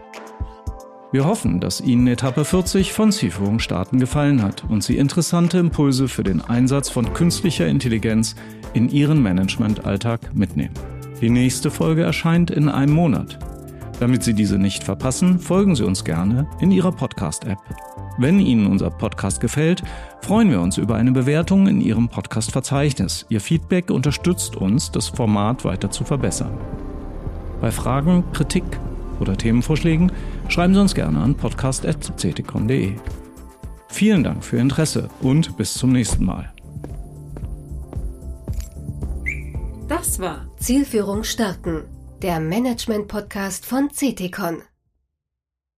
Wir hoffen, dass Ihnen Etappe vierzig von Zielführung starten gefallen hat und Sie interessante Impulse für den Einsatz von künstlicher Intelligenz in Ihren Managementalltag mitnehmen. Die nächste Folge erscheint in einem Monat. Damit Sie diese nicht verpassen, folgen Sie uns gerne in Ihrer Podcast-App. Wenn Ihnen unser Podcast gefällt, freuen wir uns über eine Bewertung in Ihrem Podcast-Verzeichnis. Ihr Feedback unterstützt uns, das Format weiter zu verbessern. Bei Fragen, Kritik oder Themenvorschlägen schreiben Sie uns gerne an podcast at ceticon punkt de. Vielen Dank für Ihr Interesse und bis zum nächsten Mal. Das war Zielführung starten, der Management-Podcast von Ceticon.